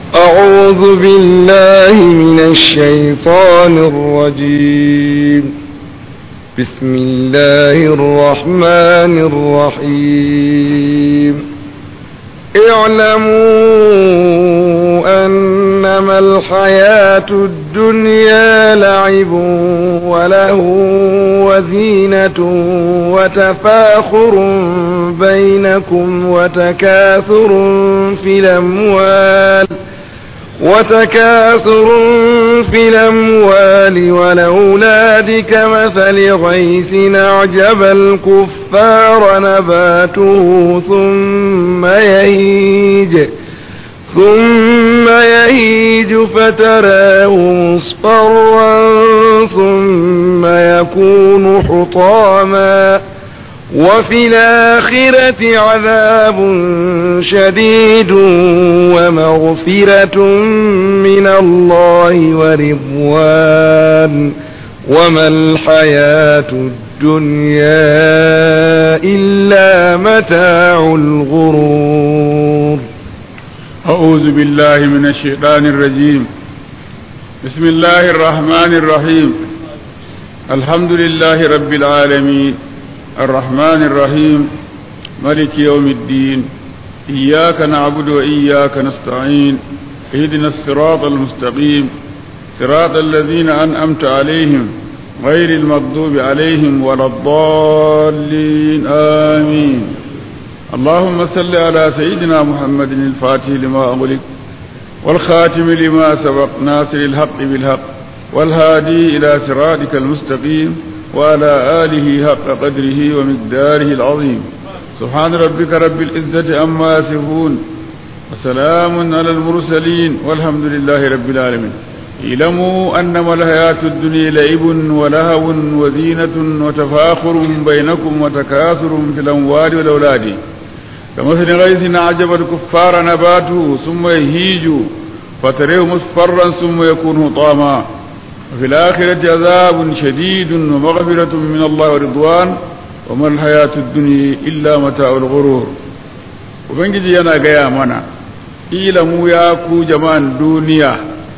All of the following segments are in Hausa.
أعوذ بالله من الشيطان الرجيم. بسم الله الرحمن الرحيم. اعلموا أنما الحياة الدنيا لعب وله وزينة وتفاخر بينكم وتكاثر في الأموال والأولاد كمثل غيث أعجب الكفار نباته ثم يهيج فتراه مصفرا ثم يكون حطاما وفي الآخرة عذاب شديد ومغفرة من الله ورضوان وما الحياة الدنيا إلا متاع الغرور. أعوذ بالله من الشيطان الرجيم. بسم الله الرحمن الرحيم. الحمد لله رب العالمين الرحمن الرحيم مالك يوم الدين إياك نعبد وإياك نستعين اهدنا الصراط المستقيم صراط الذين أنعمت عليهم غير المغضوب عليهم ولا الضالين آمين. اللهم صل على سيدنا محمد الفاتح لما أغلق والخاتم لما سبق ناصر الحق بالحق والهادي إلى صراطك المستقيم وعلى آله حق قدره ومقداره العظيم. سبحان ربك رب العزة عما يصفون وسلام على المرسلين والحمد لله رب العالمين. اعلموا أنما الحياة الدنيا لعب ولهو وزينة وتفاخر بينكم وتكاثر في الأموال والأولاد كمثل غيث أعجب الكفار نباته ثم يهيج فتريه مصفرا ثم يكون حطاما وفي الآخرة عذاب شديد ومغفرة من الله ورضوان وما الحياة الدنيا إلا متاع الغرور. وبنجي أنا جاي منا إعلموا يا كو جماعة الدنيا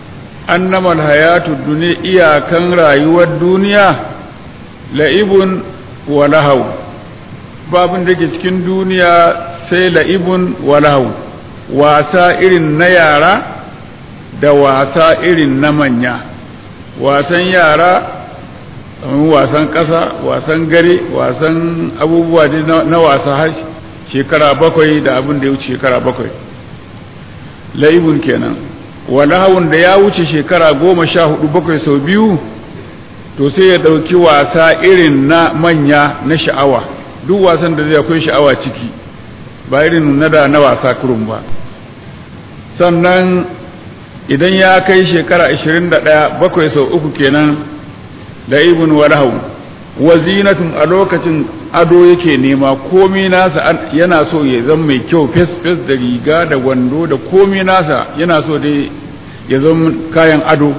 أنما الحياة الدنيا إيا كان رأيوا الدنيا لعب ولهو babin da ke cikin duniya sai la'ibun walahu wasa irin na yara da wasa irin na manya. Wasan yara wasan ƙasa wasan gare wasan abubuwa na wasa har shekara bakwai da abin da ya wuce shekara bakwai la'ibun kenan. walahawun da ya wuce shekara 14 bakwai sau biyu to sai ya ɗauki wasa irin na manya na sha'awa. duk wasan da zai akwai sha'awa ciki ba irin na wasa kurum ba. sannan idan ya kai shekara 21 bakwai sau uku kenan la'ibun walahu wazinatun a lokacin ado yake nema komai nasa yana so ya zama mai kyau fes da riga da wando da komai nasa yana so dai ya zama kayan ado.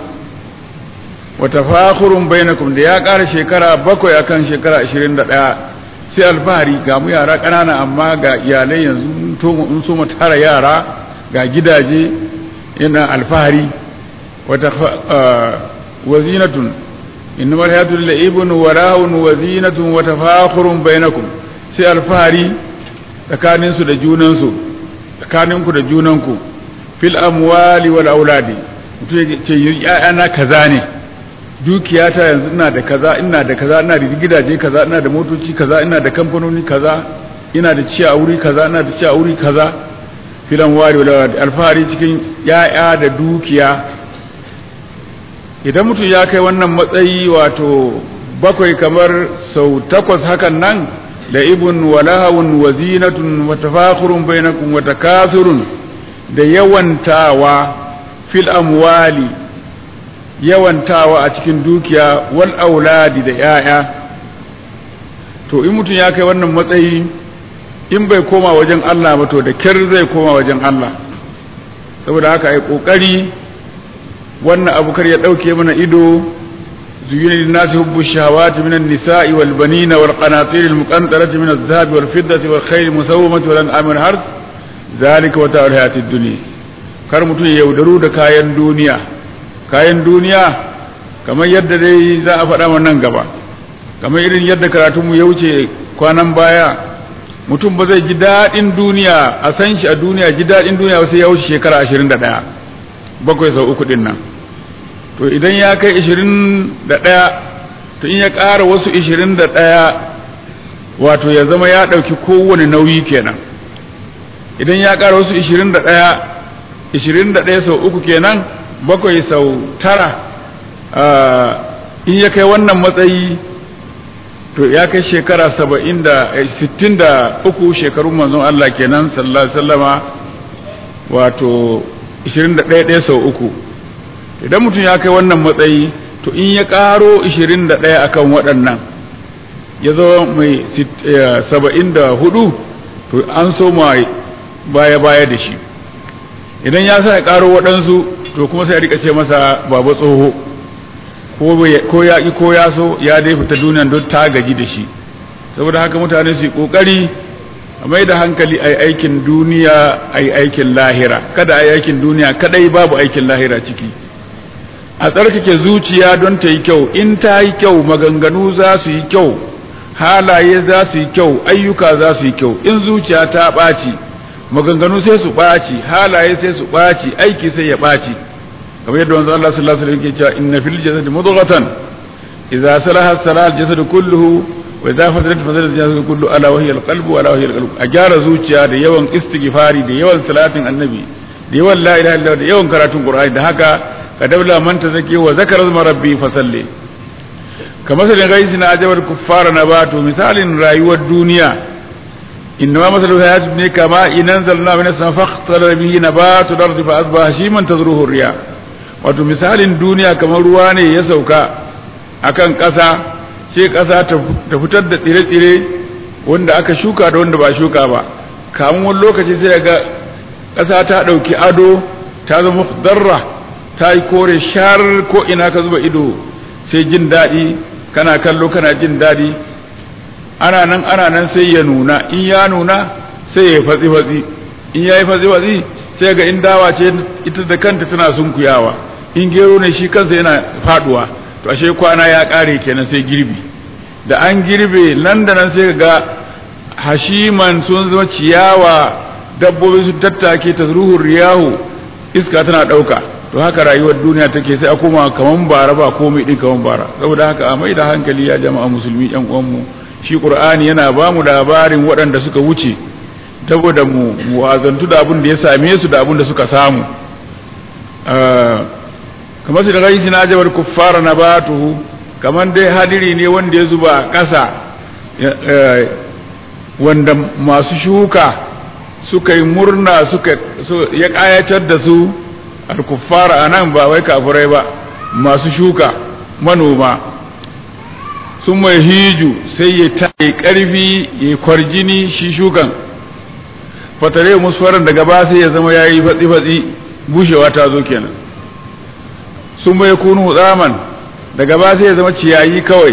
wa tafakhurun bainakum da ya ƙara shekara bakwai akan shekara 21 sai alfahari ga mu yara ƙanana amma ga iyalai yanzu in so mu tara yara ga gidaje yana alfahari. wazinatun innama alhayatu la'ibun wa rahun wazinatun wa tafakhurun bainakum sai alfahari tsakaninsu da junansu tsakaninku da junanku fil amwali wal auladi mutum ce ya'ana kaza ne dukiyata yanzu ina da kaza ina da gidaje kaza ina da motoci kaza ina da kamfanoni kaza ina da ciya wuri kaza ina da ciya wuri kaza filan wari wala alfahari cikin ya'ya da dukiya. idan mutum ya kai wannan matsayi wato bakwai kamar sau 8 hakan nan la'ibun walahawun wazinatun wa tafakhurun bainakum wa takathurun da yawantawa fil amwali yawantawa a cikin dukiya wal auladi da ya'ya. to in mutum ya kai wannan matsayi in bai koma wajen Allah ba to da kyar zai koma wajen Allah. saboda haka ai kokari wannan abu kar ya dauke mana ido. zuyina linnasi hubbu shahawati minan nisa'i wal banina wal qanatir al muqantarati min adh-dhahabi wal fiddati wal khayl musawwamati wal an'ami wal harth zalika mata'ul hayatid dunya kar mutum ya yaudaru da kayan duniya kamar yadda dai za a faɗa nan gaba, kamar irin yadda karatunmu ya wuce kwanan baya, mutum ba zai ji daɗin duniya a san shi a duniya ji daɗin duniya sai ya wuce shekara 21 bakwai sau uku ɗin nan. To idan ya kai 21 to in ya ƙara wasu 21 wato ya zama ya ɗauki kowane nauyi kenan. Idan ya ƙara wasu 21 sau uku kenan, bakwai sau tara, in ya kai wannan matsayi to ya kai shekara 63 shekarun manzon Allah kenan sallallahu alaihi wasallama, wato 21 sau uku. Idan mutum ya kai wannan matsayi to in ya ƙaro 21 akan waɗannan ya zo mai 74 to an so mai baya da shi. Idan ya sa ya ƙaro waɗansu to kuma sai ya rika ce masa baba tsoho, ko ya ƙi ko ya so ya dai fita duniyan don ta gaji da shi. Saboda haka mutane su yi ƙoƙari a mai da hankali a aikin duniya a aikin lahira, kada a aikin duniya kadai babu aikin lahira ciki. A tsarkake zuciya don ta yi kyau, in ta yi kyau maganganu za su yi kyau, halaye za su yi kyau, ayyuka za su yi kyau. In zuciya ta ɓaci maganganu sai su ɓaci, halaye sai su ɓaci, aiki sai ya ɓaci. kamar yadda wanzu Allah sallallahu alaihi wasallam yake cewa inna fil jasadi mudghatan idza salaha salaha al jasadu kulluhu wa idza fasadat fasada al jasadu kulluhu ala wa hiya al qalbu ala wa hiya al qalbu. A gyara zuciya da yawan istighfari da yawan salatin annabi da yawan la ilaha illallah da yawan karatun qur'ani, da haka kadabla man tazaki wa zakara zama rabbi fasalli. kamar sai gaisi na ajabar kuffara nabatu, misalin rayuwar duniya إنما مثل الحياة الدنيا كماء أنزلناه من السماء فاختلط به نبات الأرض فأصبح هشيما تذروه الرياح. wato misalin duniya kamar ruwa ne ya sauka akan ƙasa, sai ƙasa ta fitar da tsire-tsire wanda aka shuka da wanda ba shuka ba. kamun wani lokaci sai ga ƙasa ta ɗauki ado, ta zama darra, ta yi kore shar, ko ina ka zuba ido sai jin daɗi, kana kallo kana jin daɗi. ana nan sai ya nuna, in ya nuna sai ya fatsi-fatsi, in ya yi fatsi-fatsi sai ga in dawa ce ita da kanta tana sunkuyawa, in gero ne shi kansa yana faduwa. To ashe kwana ya kare kenan sai girbi. Da an girbe nan da nan sai ga hashiman sun zama ciyawa, dabbobi su tattake ta ruhun riyahu, iska tana dauka. To haka rayuwar duniya take, sai a koma kaman bara ba komai din kaman bara. Saboda haka a mai da hankali ya jama'a musulmi yan uwanmu, shi Qur'ani yana ba mu labarin waɗanda suka wuce saboda mu wazantu da abin da ya same su da abin da suka samu. kamar su da gaisi na ajabar kuffara na batuhu, kamar dai hadiri ne wanda ya zuba a ƙasa, wanda masu shuka suka yi murna ya ƙayatar da su. Al-kuffara a nan ba wai kafirai ba, masu shuka manoma sun mai hiju sai ya tayi ƙarfi ya kwarjini shi shukan, fatare musfaran daga ba sai ya zama ya yi fatsi-fatsi, bushewa ta zo kenan. sun mai kunu tsaman daga ba sai ya zama ciyayi kawai,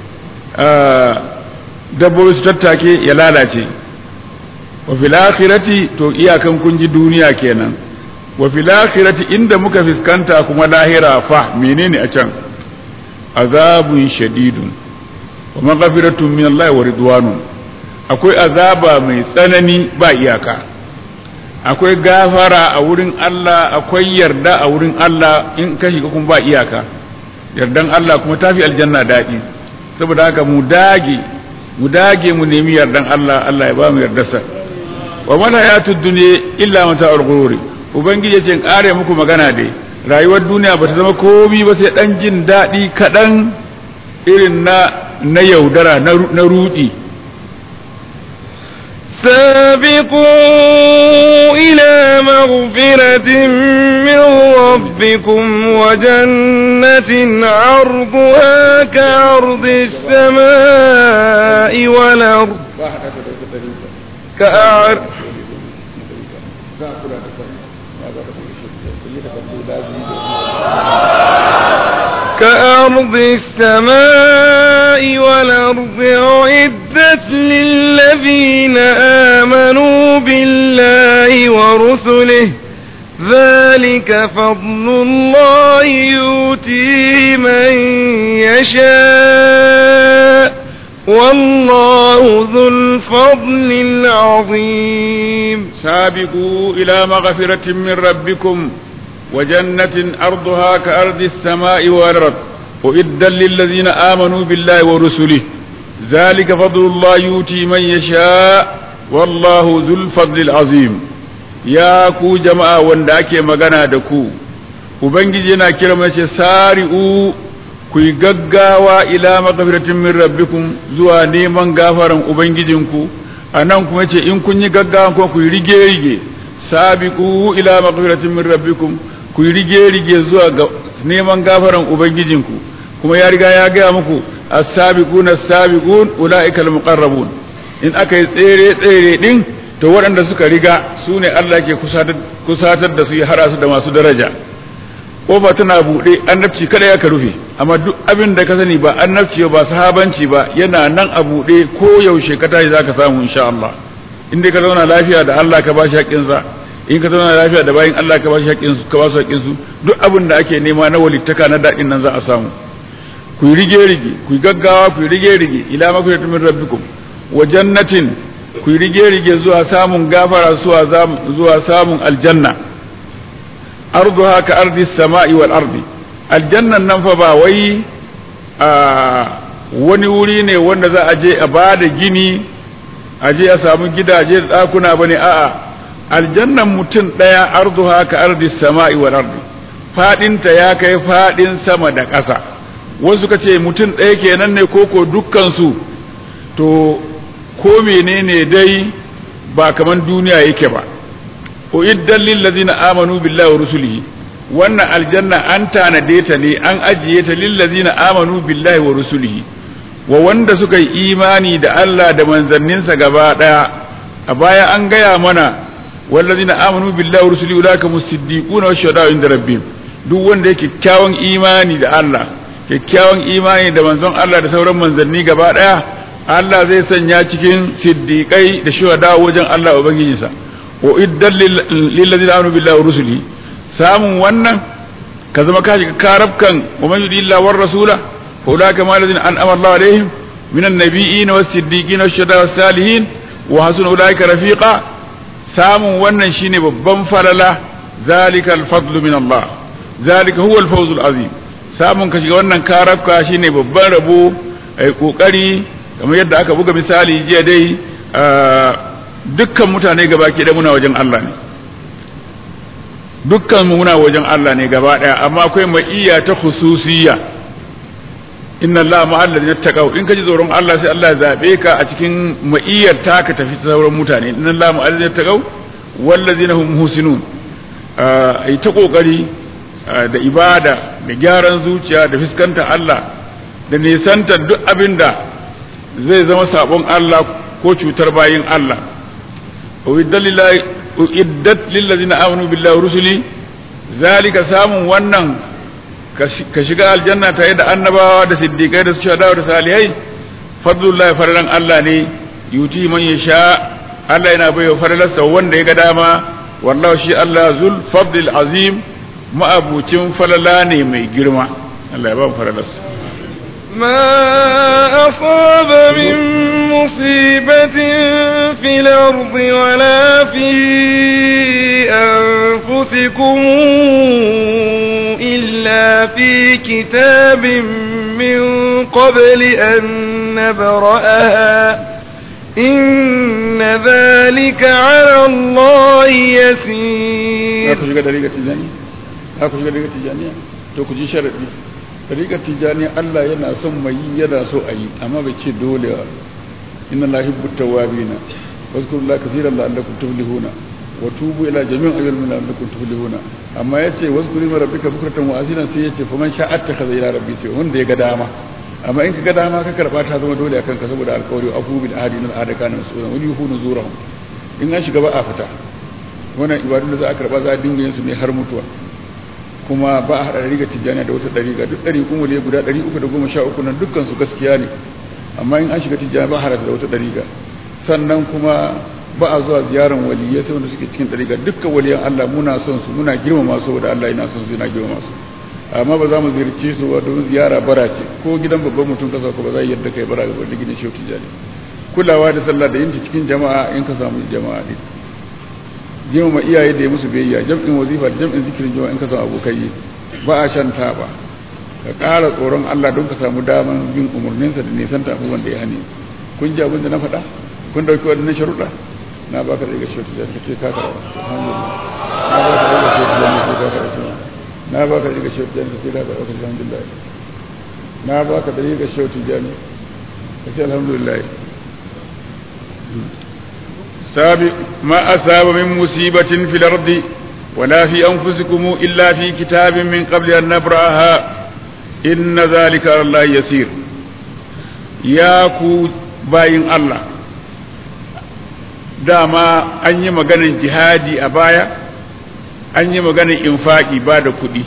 dabbobi su tattake ya lalace. wa fil akhirati, to iyakan kun ji duniya kenan. wa fil akhirati, inda muka fiskanta kuma lahira fa menene a can? azabun shadidun wa maghfiratun min Allah wa ridwanun. akwai azaba mai tsanani ba iyaka, akwai gafara a wurin Allah, akwai yarda a wurin Allah, in ka shiga kuma ba iyaka. yardan Allah kuma tafi aljanna daɗi. saboda haka mu dage mu nemi yardan Allah, Allah ya ba mu yardarsa. wa man hayatud dunya illa mata'ul ghurur. ubangiji ce in kare muku magana dai, rayuwar duniya ba ta zama komi ba sai dan jin daɗi kaɗan irin na yaudara na rudi. سابقوا إلى مغفرة من ربكم وجنة عرضها كعرض السماء والأرض كأرض السماء والأرض أعدت للذين آمنوا بالله ورسله ذلك فضل الله يؤتيه من يشاء والله ذو الفضل العظيم سابقوا إلى مغفرة من ربكم وجنة أرضها كأرض السماء والأرض أعدت للذين آمنوا بالله ورسله ذلك فضل الله يؤتي من يشاء والله ذو الفضل العظيم يا كو جماعة ونداكي مغانا دكو ubangiji yana kira mace sari'u ku yi gaggawa ila magfiratin min rabbikum zuwa neman gafaran ubangijinku anan kuma ce in kun yi gaggawa ko ku yi rige sabiqu ila magfiratin min rabbikum ku yi rige zuwa neman gafaran ubangijinku kuma ya riga ya gaya muku as-sabiquna as-sabiqun ulaika al-muqarrabun in aka yi tsere din to waɗanda suka riga su ne Allah ke kusatar da su ya hara su da masu daraja kofa tana buɗe annabci kada ya ka rufe amma duk abin da ka sani ba annabci ba sahabanci ba yana nan a buɗe ko yaushe ka tashi zaka samu insha Allah in dai ka zauna lafiya da Allah ka bashi haƙƙin sa in ka zauna lafiya da bayin Allah ka bashi haƙƙin su ka basu haƙƙin su duk abin da ake nema na walittaka na daɗin nan za a samu ku yi rige ku yi gaggawa ku yi rige ila magfiratin min rabbikum wa jannatin ku yi rige zuwa samun gafara zuwa samun aljanna arduha ka ardi samai wal ardi aljannan nan fa ba wai wani wuri ne wanda za a je a bada gini a je a samu gidaje da ɗakuna bane a'a aljannan mutum ɗaya arduha ka ardi samai wal ardi fadinta ya kai fadin sama da ƙasa wasu ka ce mutum ɗaya kenan ne koko dukkan su to ko menene dai ba kaman duniya yake ba uiddan lil ladina amanu billahi wa rusulihi wannan aljanna an tanade ta ne an ajiye ta lil ladina amanu billahi wa rusulihi wa wanda suka yi imani da Allah da manzanninsa gaba daya a baya an gaya mana wal ladina amanu billahi wa rusulihi ulaka musiddiquna wa shuhada inda rabbihim duk wanda yake kyakkyawan imani da Allah kyakkyawan imani da manzon Allah da sauran manzanni gaba daya Allah zai sanya cikin siddiqai da shuhada wajen Allah ubangijinsa wa iddan lil ladina amanu billahi wa rusulihi samun wannan ka zama ka shiga karabkan wa man yudi illa war rasula fa ulaka ma ladina an'ama Allah alaihim minan nabiyyin was siddiqin was shuhada was salihin wa hasuna ulaika rafiqa samun wannan shine babban falala zalika al fadlu min Allah zalika huwa al fawzul azim samun ka shiga wannan karabka shine babban rabo ai kokari kamar yadda aka buga misali jiya dai dukkan mutane gaba ke da muna wajen Allah ne dukkan muna wajen Allah ne gaba daya amma akwai ma'iyya ta khususiyya inna Allah ma'al ladina taqaw in kaji tsoron Allah sai Allah ya zabe ka a cikin ma'iyyar ta ka tafi sauran mutane inna Allah ma'al ladina taqaw wal ladina hum muhsinun ai ta kokari da ibada da gyaran zuciya da fiskanta Allah da nisantar duk abinda zai zama sabon Allah ko cutar bayin Allah uiddat lillazina amanu billahi wa rusuli zalika samun wannan ka shiga aljanna tare da annabawa da siddiqai da shuhada da salihai fadlullahi faralan Allah ne yuti man yasha Allah yana baiwa faralarsa wanda ya ga dama wallahu shi Allah zul fadlil azim ma'abucin falala ne mai girma Allah ya ba faralarsa ما أصاب من مصيبة في الأرض ولا في أنفسكم إلا في كتاب من قبل أن نبرأها إن ذلك على الله يسير. Tariƙar tijani Allah yana son mai yi yana so a yi amma bai ce dole ba inna la yuhibbu tawwabina wazkurullaha kaseeran la'allakum tuflihuna wa tubu ila jami'in ayyuhal la'allakum tuflihuna amma yace wazkuru rabbika bukratan wa asila sai yace faman sha'a attakhadha ila rabbi sai wanda ya ga dama amma in ka ga dama ka karba ta zama dole akan ka saboda alƙawari afu bil ahdi min adaka na sunan wani yuhunu zurahum in an shiga ba a fita wannan ibadun da za a karba za a dinga yin su ne har mutuwa kuma ba a haɗa ɗariƙar tijjaniya da wata ɗariƙa duk ɗari kuma ne guda 313 nan dukkan su gaskiya ne amma in an shiga tijjaniya ba a haɗa da wata ɗariƙa sannan kuma ba a zuwa ziyaran waliyai sai wanda suke cikin dariƙa dukkan waliyan Allah muna son su muna girmama su saboda Allah yana son su yana girmama su amma ba za mu ziyarce su ba don ziyara bara ce ko gidan babban mutum ka sauka ba za yadda kai bara ga wanda gidan Shehu Tijani kulawa da sallah da yinta cikin jama'a in ka samu jama'a din girmama iyaye da ya musu biyayya jam'in wazifa da jam'in zikirin jama'a in ka samu abokai ba a shan taba ka ƙara tsoron Allah don ka samu daman bin umarninsa da nisan abubuwan da ya hane kun ji abin da na faɗa kun dauki waɗannan sharuɗa na baka da ga Shehu Tijani ka ce ka karɓa alhamdulillah na baka da ga Shehu Tijani ka ce ka karɓa alhamdulillah na baka da ga Shehu Tijani ka ce alhamdulillah sabi ma asaba min musibatin fil ardi wala fi anfusikum illa fi kitabin min qabli an nabraha inna zalika ala Allah yasir ya ku bayin Allah dama an yi maganar jihadi a baya an yi maganar infaki ba da kuɗi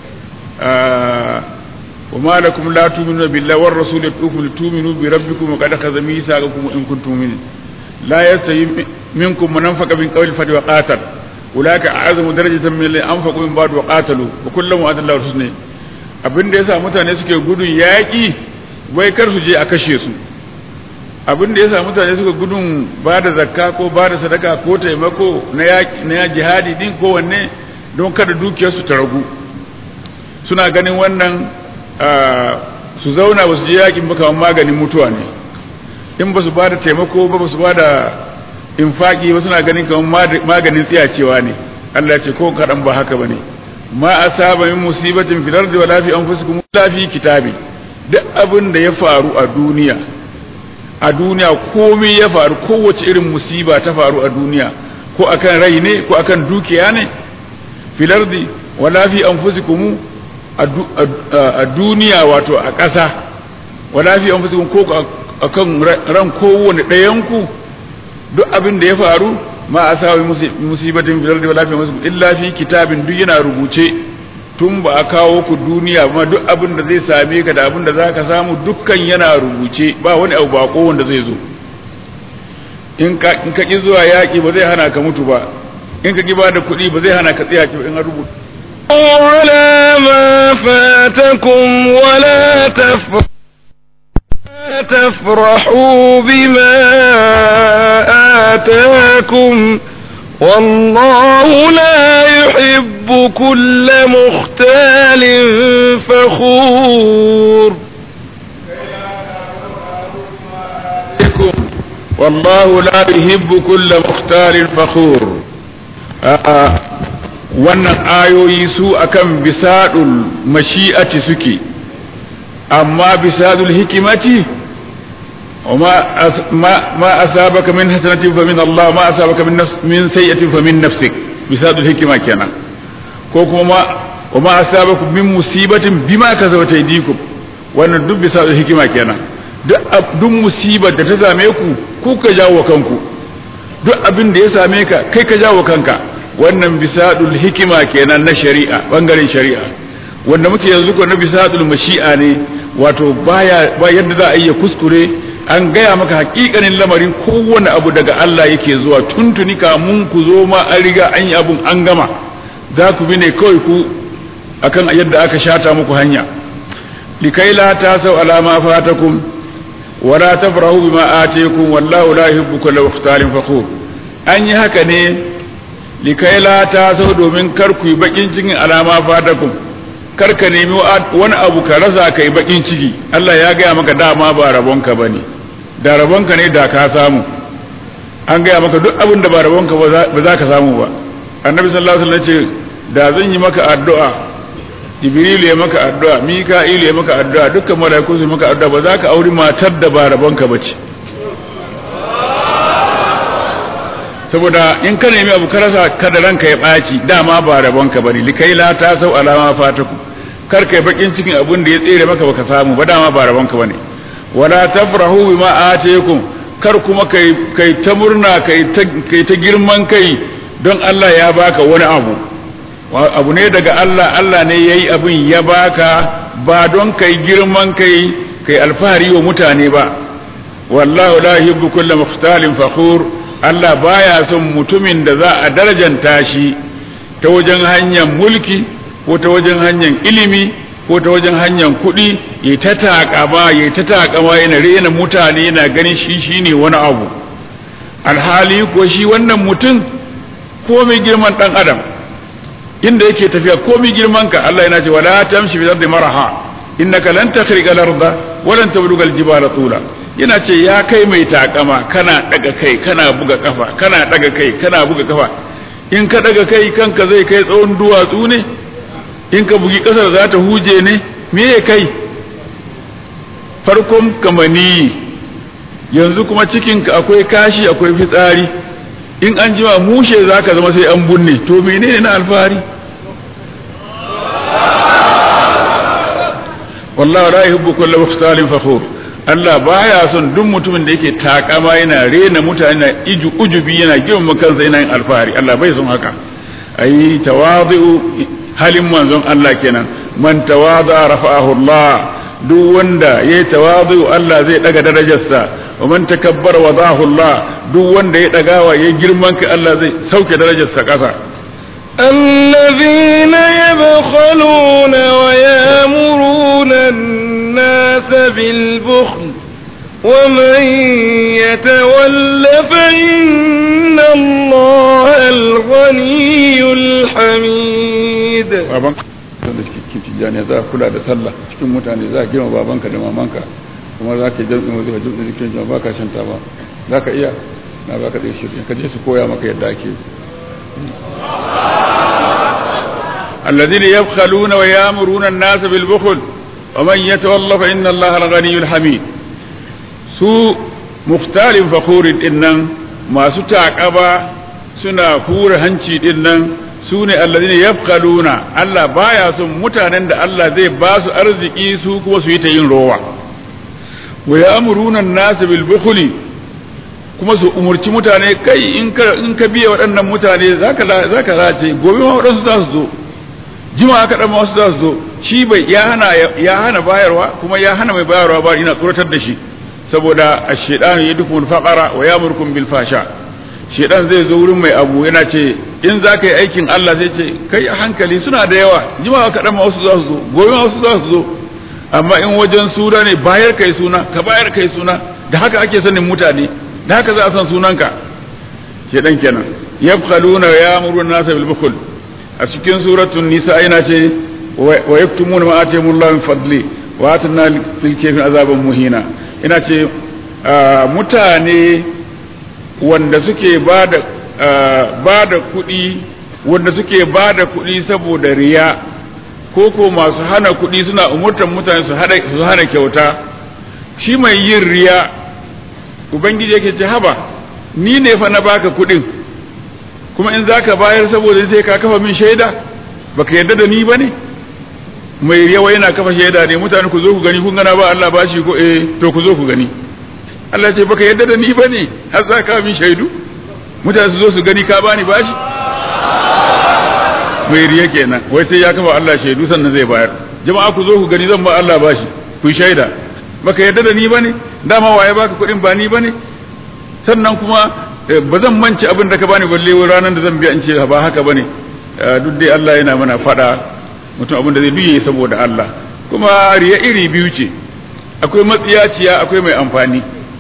wa ma lakum la tu'minuna billahi war rasuli tu'minu bi rabbikum wa qad akhadha mithaqakum in kuntum mu'minin la yastawi minkum man anfaqa min qawli fadi wa qatal ulaka a'zamu darajatan min alladhina anfaqu min ba'd wa qatalu wa kullu wa'adallahu husna abinda yasa mutane suke gudun yaki wai kar su je a kashe su abinda yasa mutane suka gudun ba da zakka ko ba da sadaka ko taimako na jihadi din ko wanne don kada dukiyarsu ta ragu suna ganin wannan su zauna ba su je yakin ba kamar maganin mutuwa ne in ba su ba da taimako ba su ba da infaki ba suna ganin kamar maganin tsiyacewa ne Allah ya ce ko kadan ba haka bane ma asaba min musibatin fil ardi wala fi anfusikum la fi kitabi duk abin da ya faru a duniya komai ya faru kowace irin musiba ta faru a duniya ko akan rai ne ko akan dukiya ne fil ardi wala fi anfusikum a duniya wato a ƙasa wala fi anfusikum ko akan ran kowanne ɗayan ku duk abin da ya faru ma asawi musibatin fil ardi wala fi anfusikum illa fi kitabin duk yana rubuce tun ba a kawo ku duniya ma duk abin da zai same ka da abin da zaka samu dukkan yana rubuce ba wani abu bako wanda zai zo in ka ki zuwa yaƙi ba zai hana ka mutu ba in ka ki ba da kuɗi ba zai hana ka tsaya ki in rubuta ولا ما فاتكم ولا تفرحوا بما آتاكم والله لا يحب كل مختال فخور والله لا يحب كل مختال فخور wannan ayoyi su akan bisadul mashi'ati suke amma bisadul hikimati ma asabaka min hasanatin fa min Allah ma asabaka min sayyi'atin fa min nafsik bisadul hikima kenan ko kuma ma asabakum min musibatin bima kasabat aydikum wannan duk bisadul hikima kenan duk musibar da ta same ku ka jawo kanku duk abin da ya same ka kai ka jawo kanka wannan bisadul hikima kenan na shari'a bangaren shari'a wanda muke yanzu ko na bisadul mashi'a ne wato ba yadda za a yi kuskure an gaya maka hakikanin lamarin kowane abu daga Allah yake zuwa tuntuni kamun ku zo ma an riga an yi abun an gama za ku bi ne kawai ku akan yadda aka shata muku hanya likai la tasau alama fatakum wala tafrahu bima atiyakum wallahu la yuhibbu kulla mukhtalin fakhur an yi haka ne likai la ta sau domin kar ku yi bakin cikin alama fatakum kar ka nemi wani abu ka rasa kai bakin ciki Allah ya gaya maka dama ba rabonka bane da rabonka ne da ka samu an gaya maka duk abin da ba rabonka ba za ka samu ba annabi sallallahu alaihi wasallam ce da zan yi maka addu'a jibril ya maka addu'a mika'il ya maka addu'a dukkan malaiku su maka addu'a ba za ka auri matar da ba rabonka bace saboda in ka nemi abu ka rasa kada ranka ya ɓaci dama ba rabonka bane likai la ta sau alama fataku kar kai bakin cikin abun da ya tsere maka baka samu ba dama ba rabonka bane wala tafrahu bima ataykum kar kuma kai ta murna kai ta girman kai don Allah ya baka wani abu ne daga Allah ne yayi abin ya baka ba don kai girman kai alfahari wa mutane ba wallahu la yuhibbu kulla mukhtalin fakhur Allah baya son mutumin da za a darajanta shi ta wajen hanyar mulki ko ta wajen hanyar ilimi ko ta wajen hanyar kuɗi ya ta taƙama yana rena mutane yana ganin shi shine wani abu. Alhali ko shi wannan mutum komai girman ɗan adam inda yake tafiya komai girman ka Allah yana ce wala tamshi bil ardi maraha innaka lan takhriqa al-arda wa lan tabluga al-jibala tula. Yana ce ya kai mai takama kana daga kai kana buga kafa kana daga kai kana buga kafa, in ka daga kai kanka zai kai tsawon duwatsu ne, in ka bugi kasar za ta huje ne, me ya kai farkon kamani yanzu kuma cikinka akwai kashi akwai fitsari, in an jima mushe za ka zama sai an bunne, to menene na alfahari? wallahu la yuhibbu kulla mukhtalin fakhur. Allah baya son duk mutumin da yake takama yana rena mutane na ujubi yana girma kansa yana yin alfahari. Allah bai son haka. Ayi tawazu halin manzon Allah kenan, man tawaza rafa'ahu Allah, duk wanda yayi tawazu Allah zai daga darajarsa, wa man takabbara wadahu Allah, duk wanda ya dagawa yayi girman ka Allah zai sauke darajarsa kasa. الذين يبخلون ويأمرون الناس بالبخل ومن يتول فإن الله الغني الحميد. cikin tijjani za kula da sallah cikin mutane za girma babanka da mamanka kuma za ka jami'in wazifa jami'in zikirin jama'a ba ka shanta ba za ka iya na ba ka ɗaya shirya ka je su koya maka yadda ake. الذين يبخلون ويأمرون الناس بالبخل ومن يتولى فإن الله الغني الحميد. su mukhtalin fakurin din nan masu taƙaba suna hura hanci din nan su ne allazina yabkhaluna. Allah baya son mutanen da Allah zai ba su arziki su kuma su yi ta yin rowa. wa ya'muruna an-nas bil bukhli, kuma su umurci mutane kai in ka biya waɗannan mutane zaka race gobe ma waɗansu za su zo, jima kaɗan ma wasu za su zo. Shi bai ya hana bayarwa kuma ya hana mai bayarwa ba, ina tsoratar da shi saboda ash-shaytanu yadukum al-faqra wa ya'murukum bil fasha. Shaytan zai zo wurin mai abu yana ce in za ka yi aikin Allah sai ce kai a hankali suna da yawa, jima kaɗan ma wasu za su zo, gobe ma wasu za su zo. Amma in wajen suna ne bayar kai suna, ka bayar kai suna, da haka ake sanin mutane, da haka za a san sunanka. Shaytan kenan yabkhaluna wa ya'muruna an-nasa bil bukhl. A cikin suratul nisa yana ce wa yaktumuna ma atahumullahu min fadli wa atanna fil kayfi azaban muhina. Ina ce mutane wanda suke bada kuɗi, wanda suke bada kuɗi saboda riya, ko masu hana kuɗi suna umurtan mutane su hana kyauta. Shi mai yin riya ubangiji yake ce haba ni ne fa na baka kuɗin, kuma in zaka bayar saboda sai ka kafa min shaida, baka yarda da ni bane? Mai yawa yana kafa shaida ne, mutane ku zo ku gani kun gana ba Allah bashi ko to ku zo ku gani. Allah ce baka yarda da ni bane har za ka min shaidu, mutane su zo su gani ka bani bashi? Mai riya kenan, wai sai ya kafa Allah shaidu sannan zai bayar. Jama'a ku zo ku gani zan ba Allah bashi, ku shaida. Baka yarda da ni bane? Dama waye baka kuɗin ba ni bane? Sannan kuma ba zan manci abin da ka bani balle ranar da zan biya in ce ba haka bane. Duk dai Allah yana mana fada mutum abin da zai biye saboda Allah. Kuma riya iri biyu ce, akwai matsiyaciya akwai mai amfani.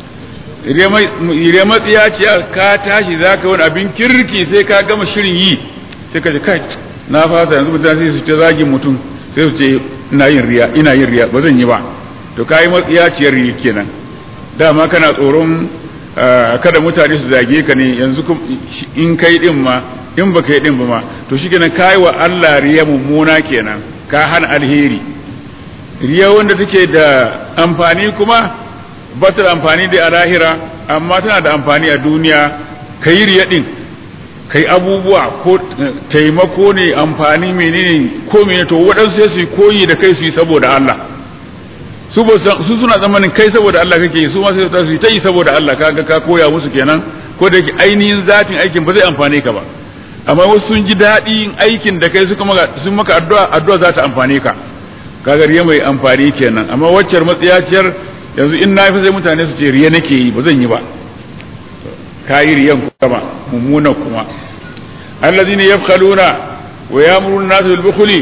Riya matsiyaciya ka tashi zaka wani abin kirki sai ka gama shirin yi sai ka ce kai na fasa, yanzu mutane sai su ce zagin mutum sai su ce ina yin riya ba zan yi ba. To kai matsiyaciyar riya kenan. Dama kana tsoron kada mutane su zage ka ne, yanzu in kai din ma in baka yi din ba ma to shikenan kai wa Allah riya mummuna kenan, ka hana alheri. Riya wanda take da amfani kuma ba ta da amfani da a lahira, amma tana da amfani a duniya. Kai riya din kai abubuwa ko taimako ne, amfani menene ko menene, to waɗansu sai su koyi da kai su yi saboda Allah. Su suna zamanin kai saboda Allah kake yi, su ma sai su yi ta yi saboda Allah, kaga ka koya musu kenan, ko da yake ainihin zatin aikin ba zai amfane ka ba. Amma wasu sun ji daɗin aikin da kai sun maka addu'a za ta amfane ka, kaga riya mai amfani kenan. Amma waccar matsiyaciyar yanzu in na fi sai mutane su ce riya nake yi ba zan yi ba. kayi riyan kuma mummunan kuma allazina yafkhaluna wa ya'muruna an-nasa bil bukhli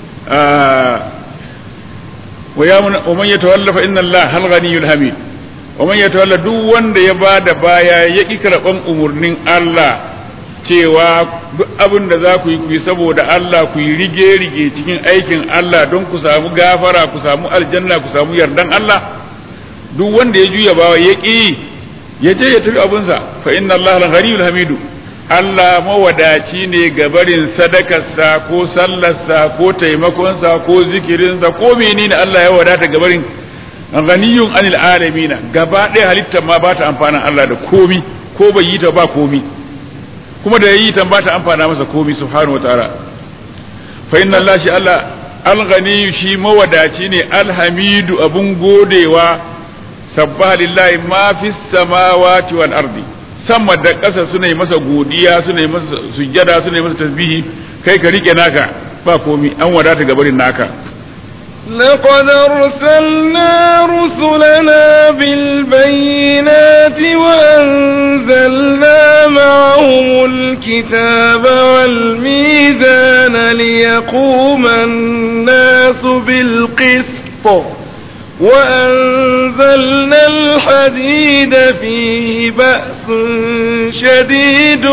wa man yatawalla fa inna allaha al-ghaniyyul hamid wa man yatawalla duk wanda ya bada baya ya ki karban umurnin Allah cewa duk abin da za ku yi saboda Allah ku yi rige cikin aikin Allah don ku samu gafara ku samu aljanna ku samu yardan Allah duk wanda ya juya bawa ya ki ya je ya tafi abinsa fa inna allaha al-ghaniyyul hamidu Allah mawadaci ne ga barin sadakarsa ko sallarsa ko taimakonsa ko zikirinsa ko menene Allah ya wadata ga barin ghaniyun anil alamina gaba ɗaya halittar ma ba ta amfana Allah da komi ko bai yi ta ba komi kuma da yayi ta ba ta amfana masa komi subhanahu wataala fa inna Allah shi Allah al-ghaniyu shi mawadaci ne alhamidu abun godewa sabbaha lillahi ma fis samawati wal ardi sama da ƙasa suna yi masa godiya suna yi masa sujjada suna yi masa tasbihi kai ka rike naka ba komi an wadata gabarin naka لقد أرسلنا رسلنا بالبينات وأنزلنا معهم الكتاب والميزان ليقوم الناس بالقسط وأنزلنا الحديد فيه بأس شديد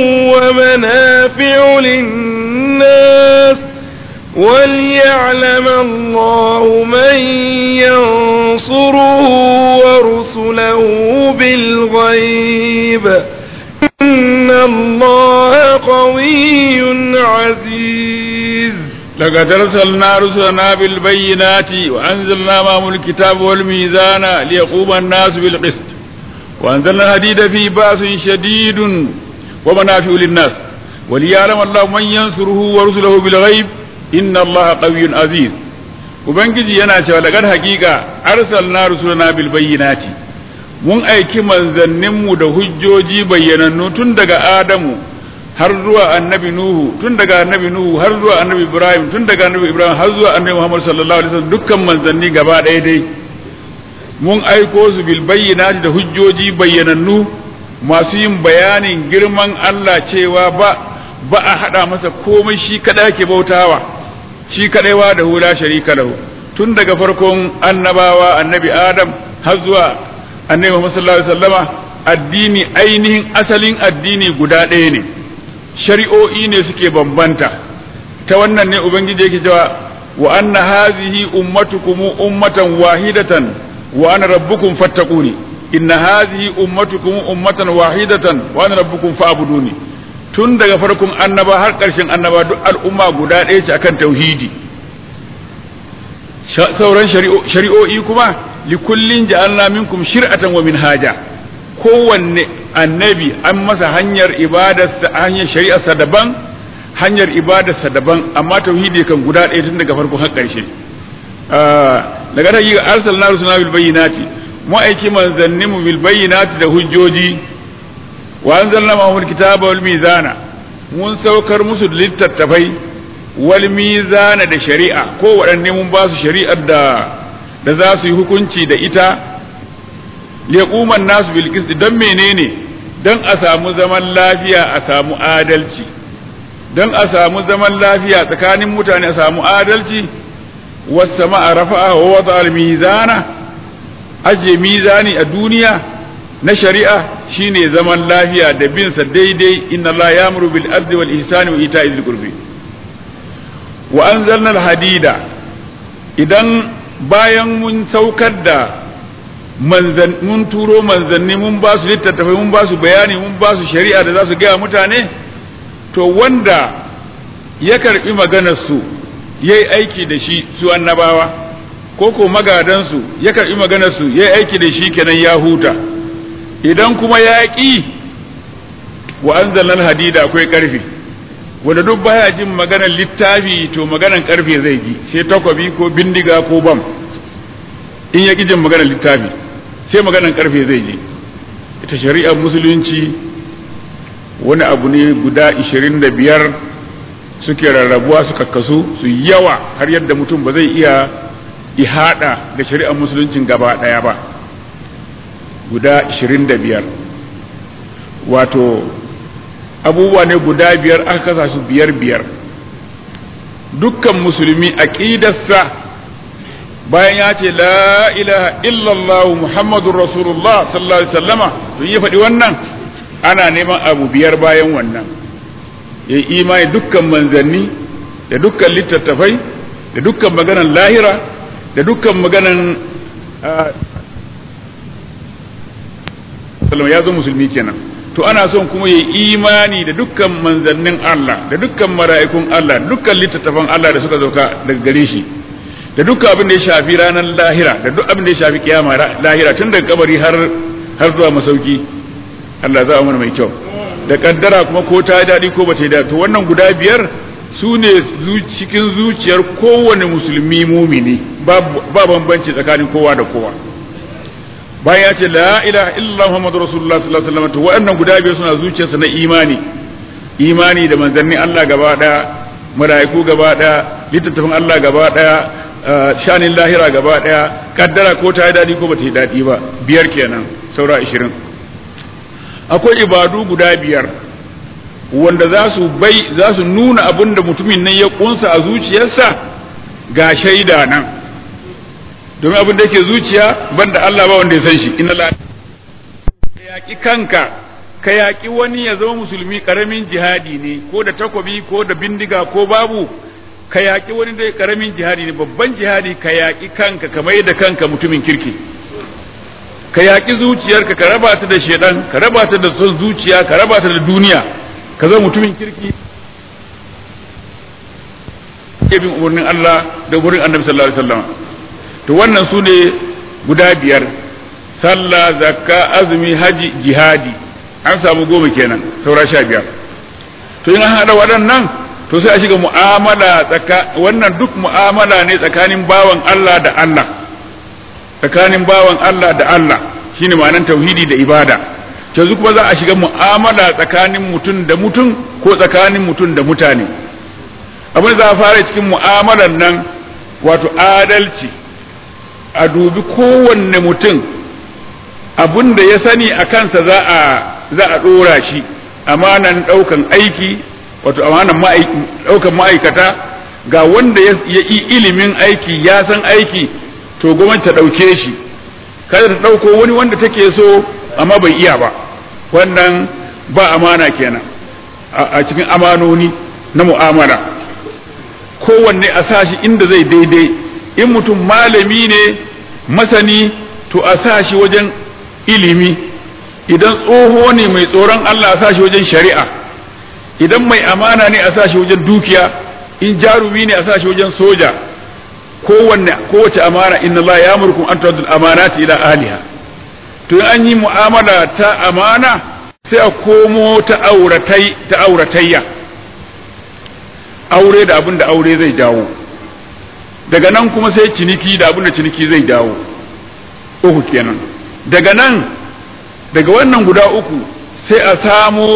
ومنافع للناس وليعلم الله من ينصره ورسله بالغيب إن الله قوي عزيز لقد أرسلنا رسلنا بالبينات وأنزلنا معهم الكتاب والميزان ليقوم الناس بالقسط وأنزلنا الحديد فيه بأس شديد ومنافع للناس وليعلم الله من ينصره ورسله بالغيب إن الله قوي عزيز ubangiji yana cewa daga hakika arsalna rusulana bil bayyinati mun aiki manzanninmu da hujjoji bayyanannu tun daga Adamu har zuwa annabi Nuhu tun daga annabi Nuhu har zuwa annabi Ibrahim tun daga annabi Ibrahim har zuwa annabi Muhammad sallallahu alaihi wasallam dukkan manzanni gaba ɗaya dai mun aiko su bil bayyinati da hujjoji bayyanannu masu yin bayanin girman Allah cewa ba a hada masa komai shi kada yake bautawa shi kadai wa da hula sharika lahu tun daga farkon annabawa annabi Adam har zuwa annabi Muhammad sallallahu alaihi wasallama addini ainihin asalin addini guda ɗaya ne shari'o'i ne suke bambanta ta wannan ne ubangiji yake cewa wa anna hazihi ummatukum ummatan wahidatan wa ana rabbukum fattaquni inna hazihi ummatukum ummatan wahidatan wa ana rabbukum fa'buduni tun daga farkon annaba har ƙarshen annaba duk al'umma guda ɗaya ce akan tauhidi sauran shari'o'i kuma likullin ja'alna minkum shir'atan wa minhaja kowanne annabi an masa hanyar ibadarsa hanyar shari'arsa daban hanyar ibadarsa daban amma tauhidi kan guda ɗaya tun daga farko har ƙarshe daga ta yi arsalna rusuna bil bayyinati mu aiki manzannimu bil bayyinati da hujjoji wa anzalna ma'ahum kitaba wal mizana mun saukar musu littattafai wal mizana da shari'a ko waɗanne mun ba su shari'ar da za su yi hukunci da ita liyaquman nasu bil qist dan menene dan a samu zaman lafiya a samu adalci dan a samu zaman lafiya tsakanin mutane a samu adalci was sama'a rafa'a wa wada al mizana aje mizani a duniya na shari'a shine zaman lafiya da bin sa daidai inna Allah ya'muru bil adli wal ihsani wa ita'i dhil qurbi wa anzalna al hadida idan bayan mun saukar da mun turo manzanni mun ba su littattafai mun ba su bayani mun ba su shari'a da za su gaya mutane to wanda ya karbi maganar su yayi aiki da shi su annabawa ko ko magadan su ya karbi maganar su yayi aiki da shi kenan ya huta idan kuma ya ƙi wa anzalna hadida akwai ƙarfi wanda duk baya jin maganar littafi to maganar ƙarfe zai ji sai takwabi ko bindiga ko bam in ya ƙi jin maganar littafi sai maganar ƙarfe zai ji ita shari'ar musulunci wani abu ne guda 25 suke rarrabuwa su kakkasu su yawa har yadda mutum ba zai iya ihada da shari'ar musuluncin gaba ɗaya ba guda 25 wato abubuwa ne guda biyar aka kasa su biyar biyar. Dukkan musulmi aqidarsa bayan ya ce la ilaha illallah muhammadur rasulullah sallallahu alaihi wasallama to ya faɗi wannan ana neman abu biyar bayan wannan, ya imani dukkan manzanni da dukkan littattafai da dukkan maganan lahira da dukkan maganan ya zo musulmi kenan. To ana son kuma ya imani da dukkan manzannin Allah da dukkan mala'ikun Allah da dukkan littattafan Allah da suka zauka daga gare shi da dukkan abin da ya shafi ranar lahira da duk abin da ya shafi kiyama lahira tun daga kabari har zuwa masauki. Allah za a mana mai kyau da kaddara kuma ko ta daɗi ko ba ta daɗi. To wannan guda biyar su ne cikin zuciyar kowane musulmi mumini, ba bambanci tsakanin kowa da kowa. Bayan ya ce la ilaha illallah muhammadur rasulullah sallallahu alaihi wasallam to waɗannan guda biyar suna zuciyarsa na imani da manzanni Allah gaba daya, mala'iku gaba daya, littattafan Allah gaba daya, shanin lahira gaba daya, kaddara ko ta yi daɗi ko ba ta yi daɗi ba. Biyar kenan, saura 20. Akwai ibadu guda biyar wanda za su nuna abin da mutumin nan ya kunsa a zuciyarsa ga shaida nan, domin abin da yake zuciya banda Allah ba wanda ya san shi. Inna la ka yaki kanka, ka yaki wani ya zama musulmi karamin jihadi ne, ko da takobi ko da bindiga ko babu, ka yaki wani da karamin jihadi ne. Babban jihadi ka yaki kanka, ka mai da kanka mutumin kirki, ka yaki zuciyarka, ka raba ta da shedan, ka raba ta da son zuciya, ka raba ta da duniya, ka zama mutumin kirki ke bin umarnin Allah da umarnin Annabi sallallahu alaihi wasallam. To wannan su ne guda biyar: sallah, zakka, azumi, haji, jihadi. An samu 10 kenan, saura 15. To in an hada waɗannan to sai a shiga mu'amala wannan duk mu'amala ne tsakanin bawan Allah da Allah, tsakanin bawan Allah da Allah shine ma'anar tauhidi da ibada. Yanzu kuma za a shiga mu'amala tsakanin mutum da mutum ko tsakanin mutum da mutane. Abin da za a fara cikin mu'amalan nan wato adalci, a dubi kowanne mutum abin da ya sani a kansa za a ɗora shi. Amanan ɗaukan aiki, wato amanan ɗaukan ma'aikata, ga wanda ya yi ilimin aiki ya san aiki, to gwamnati ta ɗauke shi, kada ta ɗauko wani wanda take so amma bai iya ba. Wannan ba amana kenan a cikin amanoni na mu'amala. Kowanne a sashi inda zai daidai. In mutum malami ne masani, to a sashi wajen ilimi. Idan tsoho ne mai tsoron Allah, a sashi wajen shari'a. Idan mai amana ne, a sashi wajen dukiya. In jarumi ne, a sashi wajen soja. Kowace amana, inna Allah ya murkum an tu'addul amanati ila ahliha. To an yi mu'amala ta amana sai a komo ta auratayya, aure da abin da aure zai jawo. Daga nan kuma sai ciniki da abin da ciniki zai jawo. 3 kenan. Daga nan, daga wannan guda 3 sai a samo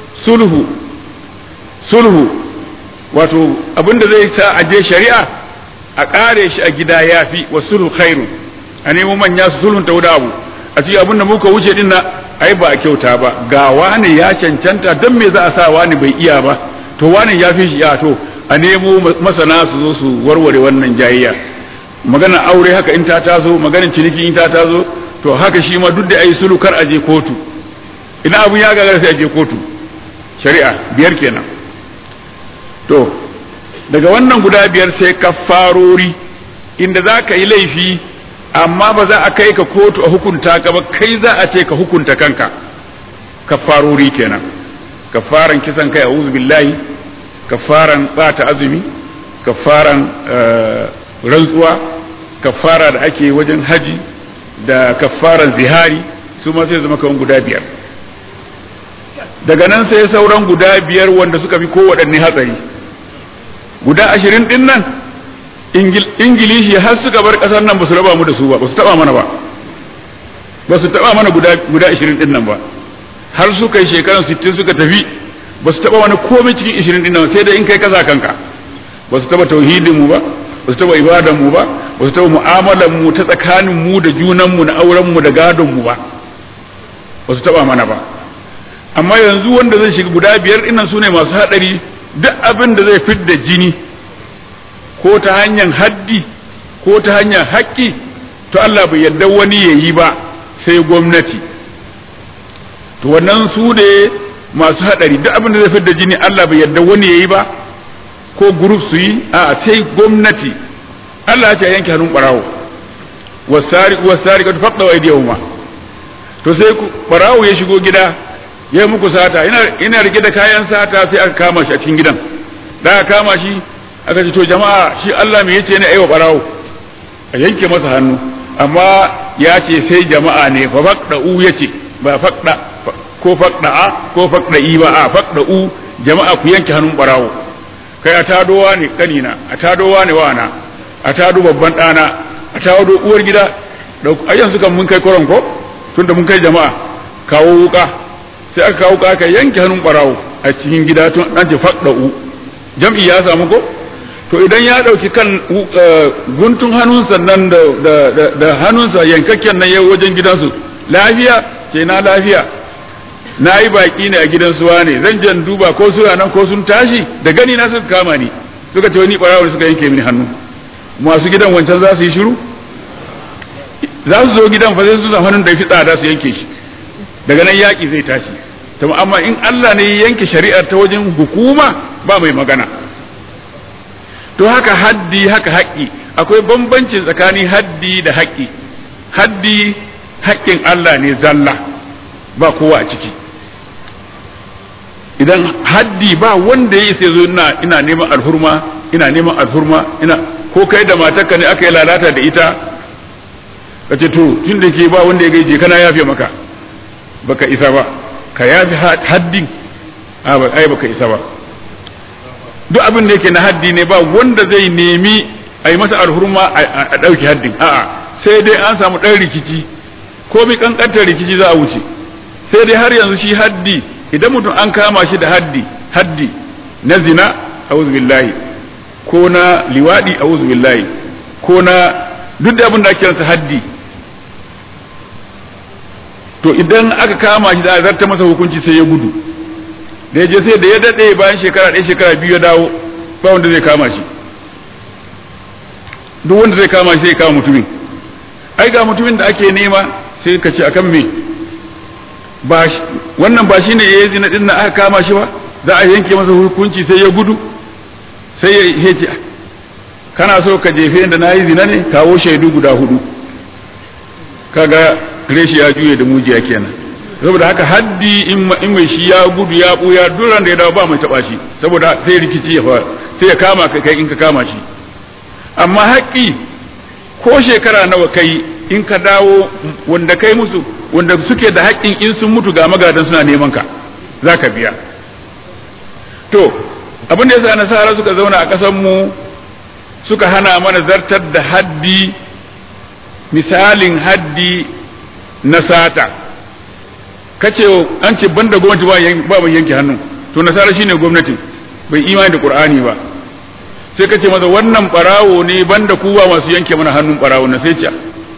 sulhu wato abin da zai sa a je shari'a a kare shi a gida yafi, wa sulhu khairu. A nemo manya su sulhunta wani abu, a cikin abin da muka wuce din na ai ba a kyauta ba, ga wani ya cancanta, don me za a sa wani bai iya ba, to wani ya fi shi ya, to a nemo masana su zo su warware wannan jayayya. Maganar aure haka in ta taso, maganar ciniki in ta taso, to haka shi ma duk da ai sulhu kar a je kotu. Ina abun ya gagara sai a je kotu. Shari'a 5 kenan. To daga wannan guda 5 sai kaffarori, inda za ka yi laifi amma ba za a kai ka kotu a hukunta ka ba, kai za a ce ka hukunta kanka. Kaffarori kenan. Kaffaran kisan kai, a'udhu billahi, kaffaran bata azumi, kaffaran rantsuwa, kaffara da ake wajen haji, da kaffaran zihari, su ma sai zama kan guda 5. Daga nan sai sauran guda 5 wanda suka fi kowaɗanne hatsari. Guda 20 din nan Ingilishi har suka bar kasar nan ba su raba mu da su ba, ba su taba mana ba, ba su taba mana guda 20 din nan ba. Har suka yi shekaran 60 suka tafi, ba su taba mana komai cikin 20 din nan, sai da in kai kaza kanka. Ba su taba tauhidin mu ba, ba su taba ibadan mu ba, ba su taba mu'amalan mu ta tsakanin mu da junan mu, na auren mu da gadon mu ba su taba mana ba. amma yanzu wanda zai shiga guda biyar dinnan sune masu hadari. Duk abin da zai fidda jini ko ta hanyar haddi ko ta hanyar haƙƙi to Allah bai yarda wani yayi ba sai gwamnati. To wannan su ne masu hadari. Duk abin da zai fidda jini Allah bai yarda wani yayi ba ko group su yi, a sai gwamnati. Allah ya ce yanke hannun barawo wasariqatu faqdu aydihuma. To sai barawo ya shigo gida ya muku sata, ina rike da kayan sata, sai aka kama shi a cikin gidan. Da aka kama shi aka ce to jama'a shi Allah me yace ne aiwa barawo a yanke masa hannu, amma ya ce sai jama'a ne fa faqdu yace ba faqda ko faqda ko faqda'i ba, a faqdu jama'a ku yanke hannun barawo. Kai a tadowa ne kanina, a tadowa ne wana, a tado babban dana, a tado uwar gida. A yanzu kan mun kai koron ko tunda mun kai jama'a, kawo wuka, sai aka kawo wuka aka yanke hannun barawo a cikin gida tun an ce faqda'u. Jam'i ya samu ko? To idan ya dauki kan guntun hannunsa nan da hannunsa yankakken nan yau wajen gidansu, lafiya ce na lafiya, na yi baki ne a gidan suwa ne, zan jan duba ko suna nan ko sun tashi, da gani na suka kama ni suka ce wani barawo suka yanke mini hannu. Masu gidan wancan za su yi shiru? Za su zo gidan fa sai su hannun da ya fi tsada su yanke shi, daga nan yaƙi zai tashi. To amma in Allah ne ya yanke shari'ar ta wajen hukuma ba mai magana. To haka haddi haka haƙƙi, akwai bambanci tsakanin haddi da haƙƙi. Haddi haƙƙin Allah ne zalla, ba kowa a ciki. Idan haddi ba wanda ya sai zo ina neman alhurma, ina neman alhurma, ko kai da matarka ne aka yi lalata da ita, ka ce to tun da ke ba wanda ya gaije kana yafe maka, baka isa ba, ka yafe haddin, ai baka isa ba. Duk abin da yake na haddi ne ba wanda zai nemi a yi masa alhurma a ɗauki haddin, a'a sai dai an samu ɗan rikici, ko mi ƙanƙantar rikici za a wuce. Sai dai har yanzu shi haddi, idan mutum an kama shi da haddi na zina a'udhu billahi, ko na liwadi a'udhu billahi, ko na duk da abin da ake kiransa haddi, to idan aka kama shi da a zarta masa hukunci sai ya gudu, da ya je sai da ya daɗe bayan shekara ɗaya shekara biyu ya dawo, ba wanda zai kama shi. Duk wanda zai kama shi sai ya kama mutumin. Ai ga mutumin da ake nema sai ka ce akan me, wannan ba shi ne ya yi zina ɗin na aka kama shi ba, za a yanke masa hukunci sai ya gudu, sai ya ce kana so ka jefe da na yi zina ne, kawo shaidu guda 4. Kaga reshi ya juye da mujiya kenan. Saboda haka haddi in mai shi ya gudu ya buya duran da ya dawo ba mai taba shi, saboda sai rikici ya fara, sai ya kama ka kai in ka kama shi. Amma haƙƙi ko shekara nawa kai in ka dawo, wanda kai musu, wanda suke da haƙƙin in sun mutu ga magadan suna neman ka, za ka biya. To abin da yasa nasara suka zauna a ƙasar mu suka hana mana zartar da haddi, misalin haddi na sata. Kace an ce banda gwamnati ba mai yanke hannu, to nasara shine gwamnati, bai imani da Qur'ani ba. Sai kace masa wannan barawo ne, banda kuwa masu yanke mana hannun barawo na, sai ce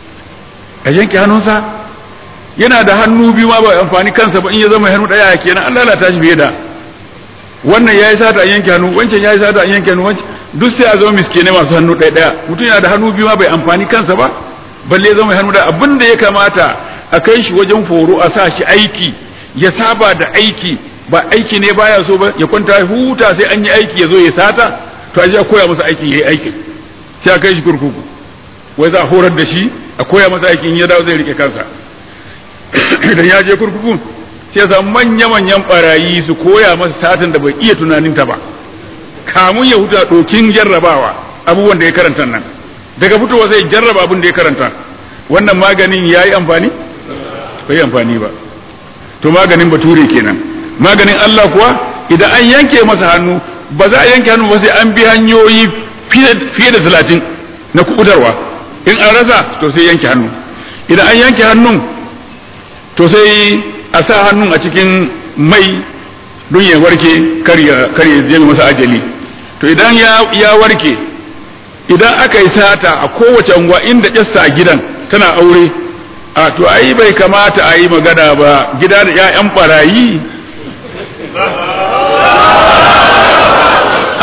a yanke hannunsa, yana da hannu biyu ma ba amfani kansa ba, in ya zama hannu daya kenan an lalata shi fiye da wannan. Yayi sata an yanke hannu, wancan yayi sata an yanke hannu, wancan duk sai a zama miskine masu hannu daya. Mutum yana da hannu biyu ma bai amfani kansa ba, balle zama hannu da abin da ya kamata a kai shi wajen foro, a sa shi aiki, ya saba da aiki, ba aiki ne baya so ba, ya kwanta huta sai an yi aiki ya zo ya sata, to a je a koya masa aiki yayi aikin, sai a kai shi kurkuku, wai za a horar da shi a koya masa aikin, ya dawo zai rike kansa. Idan ya je kurkuku sai sa manya-manyan barayi su koya masa satan da bai iya tunaninta ba, kamun ya huta dokin jarrabawa abubuwan da ya karanta nan, daga fitowa sai jarraba abin da ya karanta. Wannan maganin ya yi amfani? Bai amfani ba. To maganin bature kenan. Maganin Allah kuwa idan an yanke masa hannu, ba za a yanke hannu ba sai an bi hanyoyi fiye da 30 na kubutarwa. In an rasa to sai yanke hannu. Idan an yanke hannun to sai a sa hannun a cikin mai don ya warke, kar ya zai masa ajali. To idan ya warke, idan aka yi sata a kowace unguwa inda ƙyasta a gidan tana aure, a to ai bai kamata a yi magana ba, gida da 'ya'yan barayi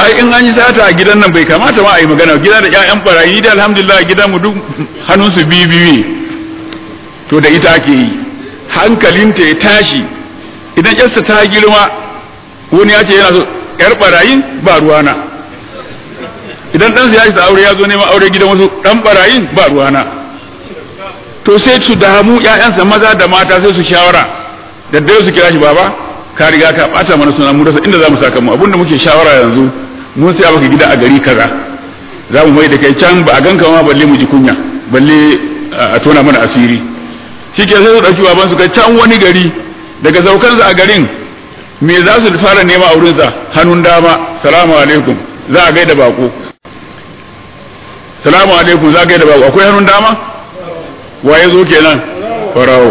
ai in an yi sata a gidan nan bai kamata ma a yi magana gida da ƴaƴan barayi da alhamdulillah gidan mu duk hannunsu biyu to da ita ake yi hankalinta ya tashi idan ƴarsa ta girma wani ya ce yana so ƴar barayin ba ruwana idan ɗansa ya isa aure ya zo neman aure gidan wasu ɗan barayin ba ruwana to sai su damu ƴaƴansa maza da mata sai su shawara da dai su kira shi baba ka riga ka bata mana suna mu rasa inda zamu saka mu abinda muke shawara yanzu mun sai maka gida a gari kaza zamu mai da kai can ba a ganka ma balle mu ji kunya balle a tona mana asiri shike sai su dauki baban su kai can wani gari daga saukan a garin me za su fara nema a wurin sa hannun dama salamu alaikum za a gaida bako salamu alaikum za a gaida bako akwai hannun dama waye zo kenan farawo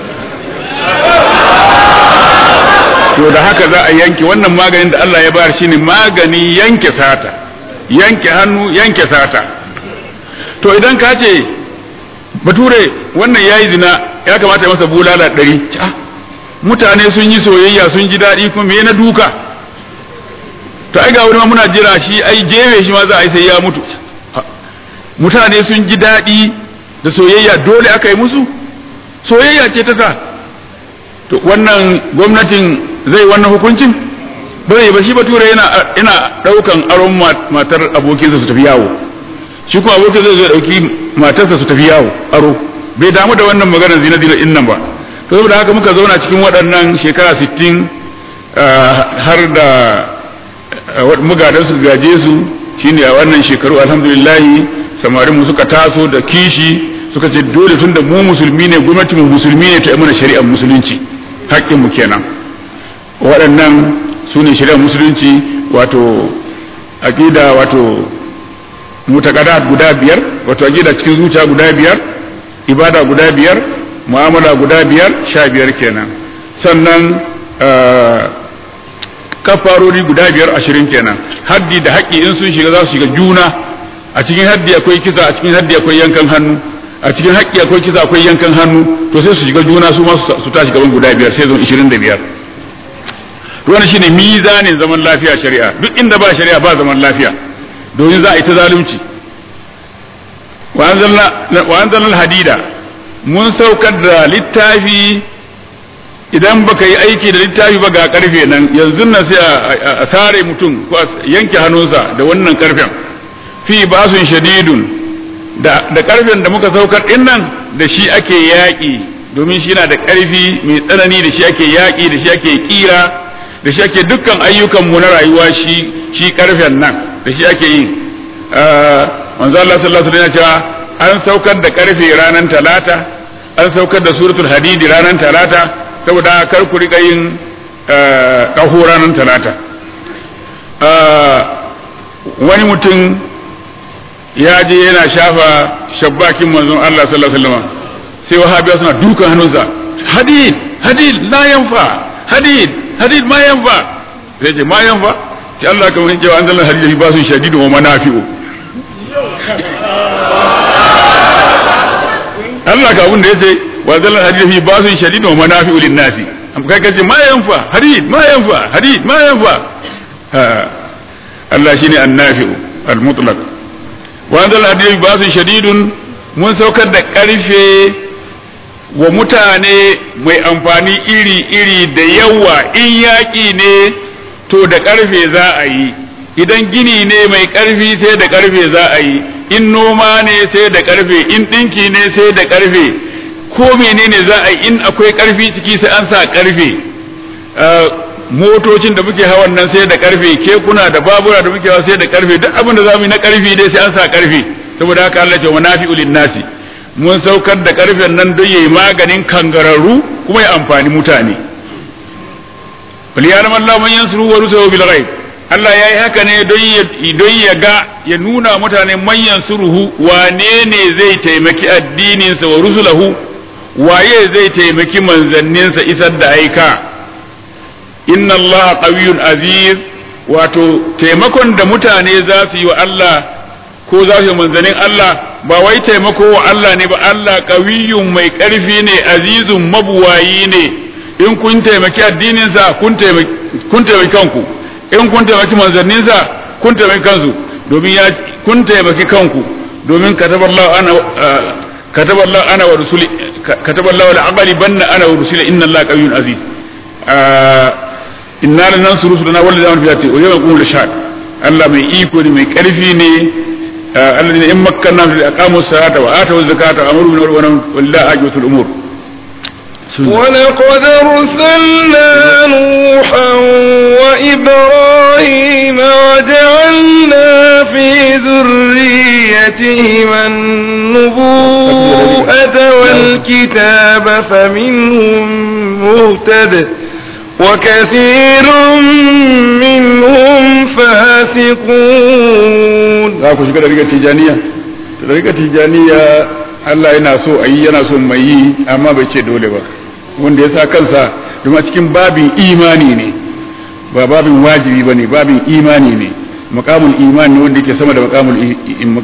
to da haka za a yanke wannan maganin da Allah ya bayar shine magani yanke sata yanke hannu yanke sata to idan ka ce bature wannan yayi zina ya kamata ya masa bulala 100 mutane sun yi soyayya sun ji daɗi kuma me na duka to ai ga wani ma muna jira shi ai jewe shi ma za a yi sai ya mutu mutane sun ji daɗi da soyayya dole aka yi musu soyayya ce ta sa to wannan gwamnatin zai wannan hukuncin ba zai ba shi bature yana daukan aron matar abokinsa su tafi yawo shi kuma abokin zai dauki matarsa su tafi yawo aro bai damu da wannan maganar zina din nan ba to saboda haka muka zauna cikin waɗannan shekara 60 har da mugadan su gaje su shine a wannan shekaru alhamdulillah samarin mu suka taso da kishi suka ce dole tunda mu musulmi ne gwamnati mu musulmi ne ta yi mana shari'ar musulunci haƙƙin mu kenan waɗannan su ne shari'ar musulunci wato aqida wato mutaqaddat guda 5 wato aqida cikin zuciya guda 5 ibada guda 5 mu'amala guda 5 15 kenan sannan kafarori guda 5 20 kenan haddi da haƙƙi in sun shiga za su shiga juna a cikin haddi akwai kisa a cikin haddi akwai yankan hannu a cikin haƙƙi akwai kisa akwai yankan hannu to sai su shiga juna su ma su tashi gaban guda 5 sai zon 25 wannan shine mizanin zaman lafiya shari'a duk inda ba shari'a ba zaman lafiya domin za a yi ta zalunci wa anzalna hadida mun saukar da littafi idan baka yi aiki da littafi ba ga karfe nan yanzu nan sai a sare mutum ko yanke hannunsa da wannan karfen fi basun shadidun da karfen da muka saukar din nan da shi ake yaƙi domin shi yana da ƙarfi mai tsanani da shi ake yaƙi da shi ake kira da shi ake dukkan ayyukan mu na rayuwa shi karfen nan da shi ake yi manzo Allah sallallahu alaihi wasallam ya ce an saukar da karfe ranar talata an saukar da suratul hadidi ranar talata saboda kar ku riƙa yin ƙaho ranar talata wani mutum ya je yana shafa shabbakin manzon Allah sallallahu alaihi wasallam sai wahabiya suna dukan hannunsa hadid la yanfa hadid ma yanfa sai ce ma yanfa sai Allah kan wani cewa anzalan hadid ba su shadidu wa manafi'u Allah ka abun da yace wa anzalan hadid ba su shadidu wa manafi'u lin nasi kai kace ma yanfa hadid ma yanfa Allah shine annafi'u al-mutlaq wanda al'adiyar ba su shadidun mun saukar da ƙarfe wa mutane mai amfani iri-iri da yawa in yaƙi ne to da ƙarfe za a yi idan gini ne mai ƙarfi sai da ƙarfe za a yi in noma ne sai da ƙarfe in ɗinki ne sai da ƙarfe ko menene za a yi in akwai ƙarfi ciki sai an sa ƙarfe motocin da muke hawan nan sai da karfe kekuna da babura da muke hawa sai da karfe duk abin da za mu yi na karfi dai sai an sa karfe saboda haka Allah ce wa nafi'u linnasi mun saukar da karfen nan don yayi maganin kangararru kuma ya amfani mutane wal ya'lamu Allahu man yansuru wa rusulahu bil ghaib Allah yayi haka ne don ya ga ya nuna mutane man yansuruhu wane ne zai taimaki addinin sa wa rusulahu waye zai taimaki manzanninsa isar da aika inna Allah qawiyyun aziz wato taimakon da mutane za su yi wa Allah ko za su yi manzanin Allah ba wai taimako wa Allah ne ba Allah qawiyyun mai ƙarfi ne azizun mabuwayi ne in kun taimaki addininsa kun taimaki kanku in kun taimaki manzanninsa kun taimaki kansu domin ya kun taimaki kanku domin kataballahu ana wa rusuli kataballahu al-aqlibanna ana wa rusuli inna allaha qawiyyun aziz inna lanansuru rusulana wal ladina amanu wa yawma yaqumul ashhad Allah mai iko ne mai karfi ne alladhina in makkanna fi aqamu as-salata wa atu az-zakata wa amaru bil ma'ruf wa nahyu 'anil munkar ولقد أرسلنا نوحا وإبراهيم وجعلنا في ذريتهما النبوءة والكتاب فمنهم مهتد وكثير منهم فاسقون. ذاك شكرا طريقة تجانية. طريقة تجانية Allah yana so a yi yana so mai yi amma bai ce dole ba wanda ya sa kansa domin a cikin babin imani ne ba babin wajibi ba ne babin imani ne maqamul imani wanda yake sama da maqamul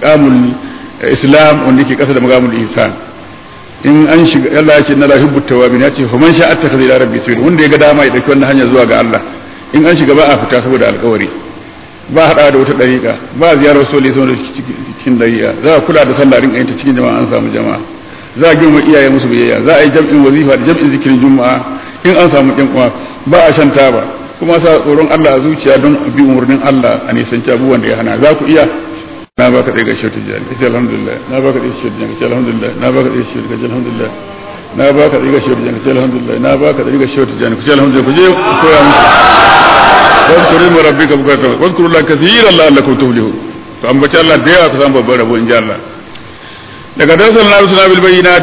islam wanda yake kasa da maqamul ihsan in an shiga Allah ya ce inna la yuhibbu tawwabin ya ce fa man sha'a attakhadha ila rabbi sabila wanda ya ga dama ya dauki wannan hanya zuwa ga Allah in an shiga ba a fita saboda alƙawari ba hada da wata dariƙa ba ziyarar soli sau da cikin dariƙa za a kula da sallah rinka ta cikin jama'a an samu jama'a za a girma iyaye musu biyayya za a yi jam'in wazifa da jam'in zikirin juma'a in an samu ƴan uwa ba a shan taba kuma sa tsoron Allah a zuciya don bi umarnin Allah a nisanci abubuwan da ya hana za ku iya na baka ɗaya ga shi wata jihar kace alhamdulillah na baka ɗaya shi wata jihar kace alhamdulillah na baka ɗaya shi wata kace alhamdulillah na baka ɗaya ga shi wata jihar kace alhamdulillah na baka ɗaya ga shi wata jihar kace alhamdulillah ku je koya musu واذكر اسم ربك بكرة واذكروا الله كثيرا لعلكم تفلحون فأنبت الله ديوا كسام ببر أبو إن جاء الله لقد أرسلنا رسلنا بالبينات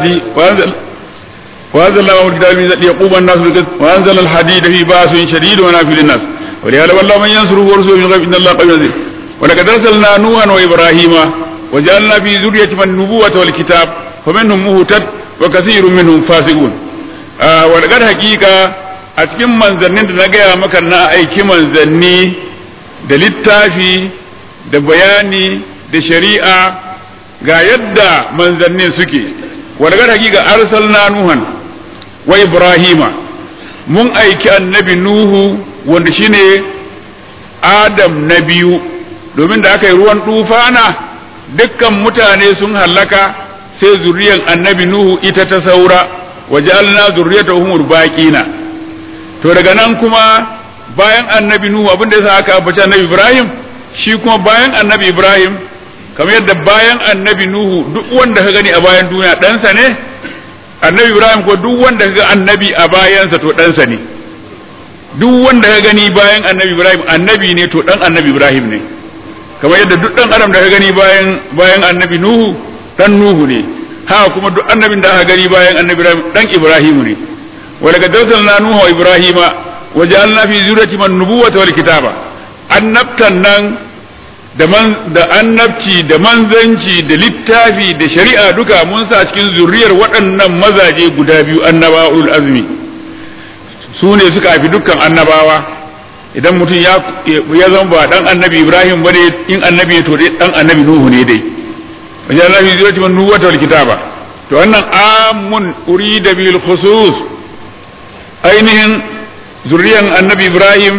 وأنزل الله الكتاب ليقوم الناس بالقسط وأنزل الحديد في بأس شديد ونافع للناس وليعلم الله من ينصره ورسله من غيب إن الله قوي عزيز ولقد أرسلنا نوحا وإبراهيم وجعلنا في ذريتهما النبوة والكتاب فمنهم مهتد وكثير منهم فاسقون ولقد حقيقة a cikin manzannin da na gaya maka na aiki manzanni da littafi da bayani da shari'a ga yadda manzannin suke wadda hakika arsalna nuhan wa ibrahima mun aiki annabi nuhu wanda shine adam na biyu domin da aka yi ruwan tufana dukkan mutane sun hallaka sai zuriyan annabi nuhu ita ta saura waja'alna zurriyatahum baqina to daga nan kuma bayan annabi nuhu abinda yasa aka ambaci annabi ibrahim shi kuma bayan annabi ibrahim kamar yadda bayan annabi nuhu duk wanda ka gani a bayan duniya ɗansa ne annabi ibrahim ko duk wanda ka ga annabi a bayansa to ɗansa ne duk wanda ka gani bayan annabi ibrahim annabi ne to ɗan annabi ibrahim ne kamar yadda duk ɗan adam da ka gani bayan annabi nuhu ɗan nuhu ne haka kuma duk annabin da aka gani bayan annabi ibrahim ɗan ibrahimu ne ولقد أرسلنا نوح وإبراهيم وجعلنا في ذريتهما النبوة والكتابة annabtan nan da annabci da manzanci da littafi da shari'a duka mun sa cikin zuriyar waɗannan mazaje guda biyu annabaul azmi su ne suka haifi dukkan annabawa idan mutum ya zama ba dan annabi ibrahim bane in annabi to dai dan annabi nuhu ne dai wajen annabi zuriyar nubuwata wal kitaba to wannan amun urida bil khusus ainihin zuriyan annabi ibrahim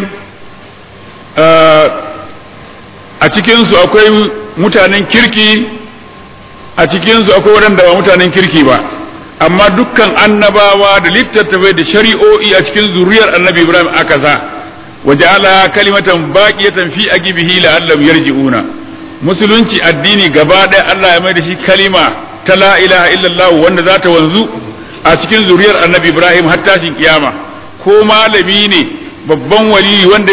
a cikinsu akwai mutanen kirki a cikinsu akwai waɗanda ba mutanen kirki ba amma dukkan annabawa da littattafai da shari'o'i a cikin zuriyar annabi ibrahim aka sa waja'ala kalimatan baqiyatan fi aqibihi la'allam yarji'una musulunci addini gaba ɗaya Allah ya mai da shi kalima ta la ilaha illallah wanda za ta wanzu a cikin zuriyar annabi ibrahim har tashin kiyama ko malami ne babban wali wanda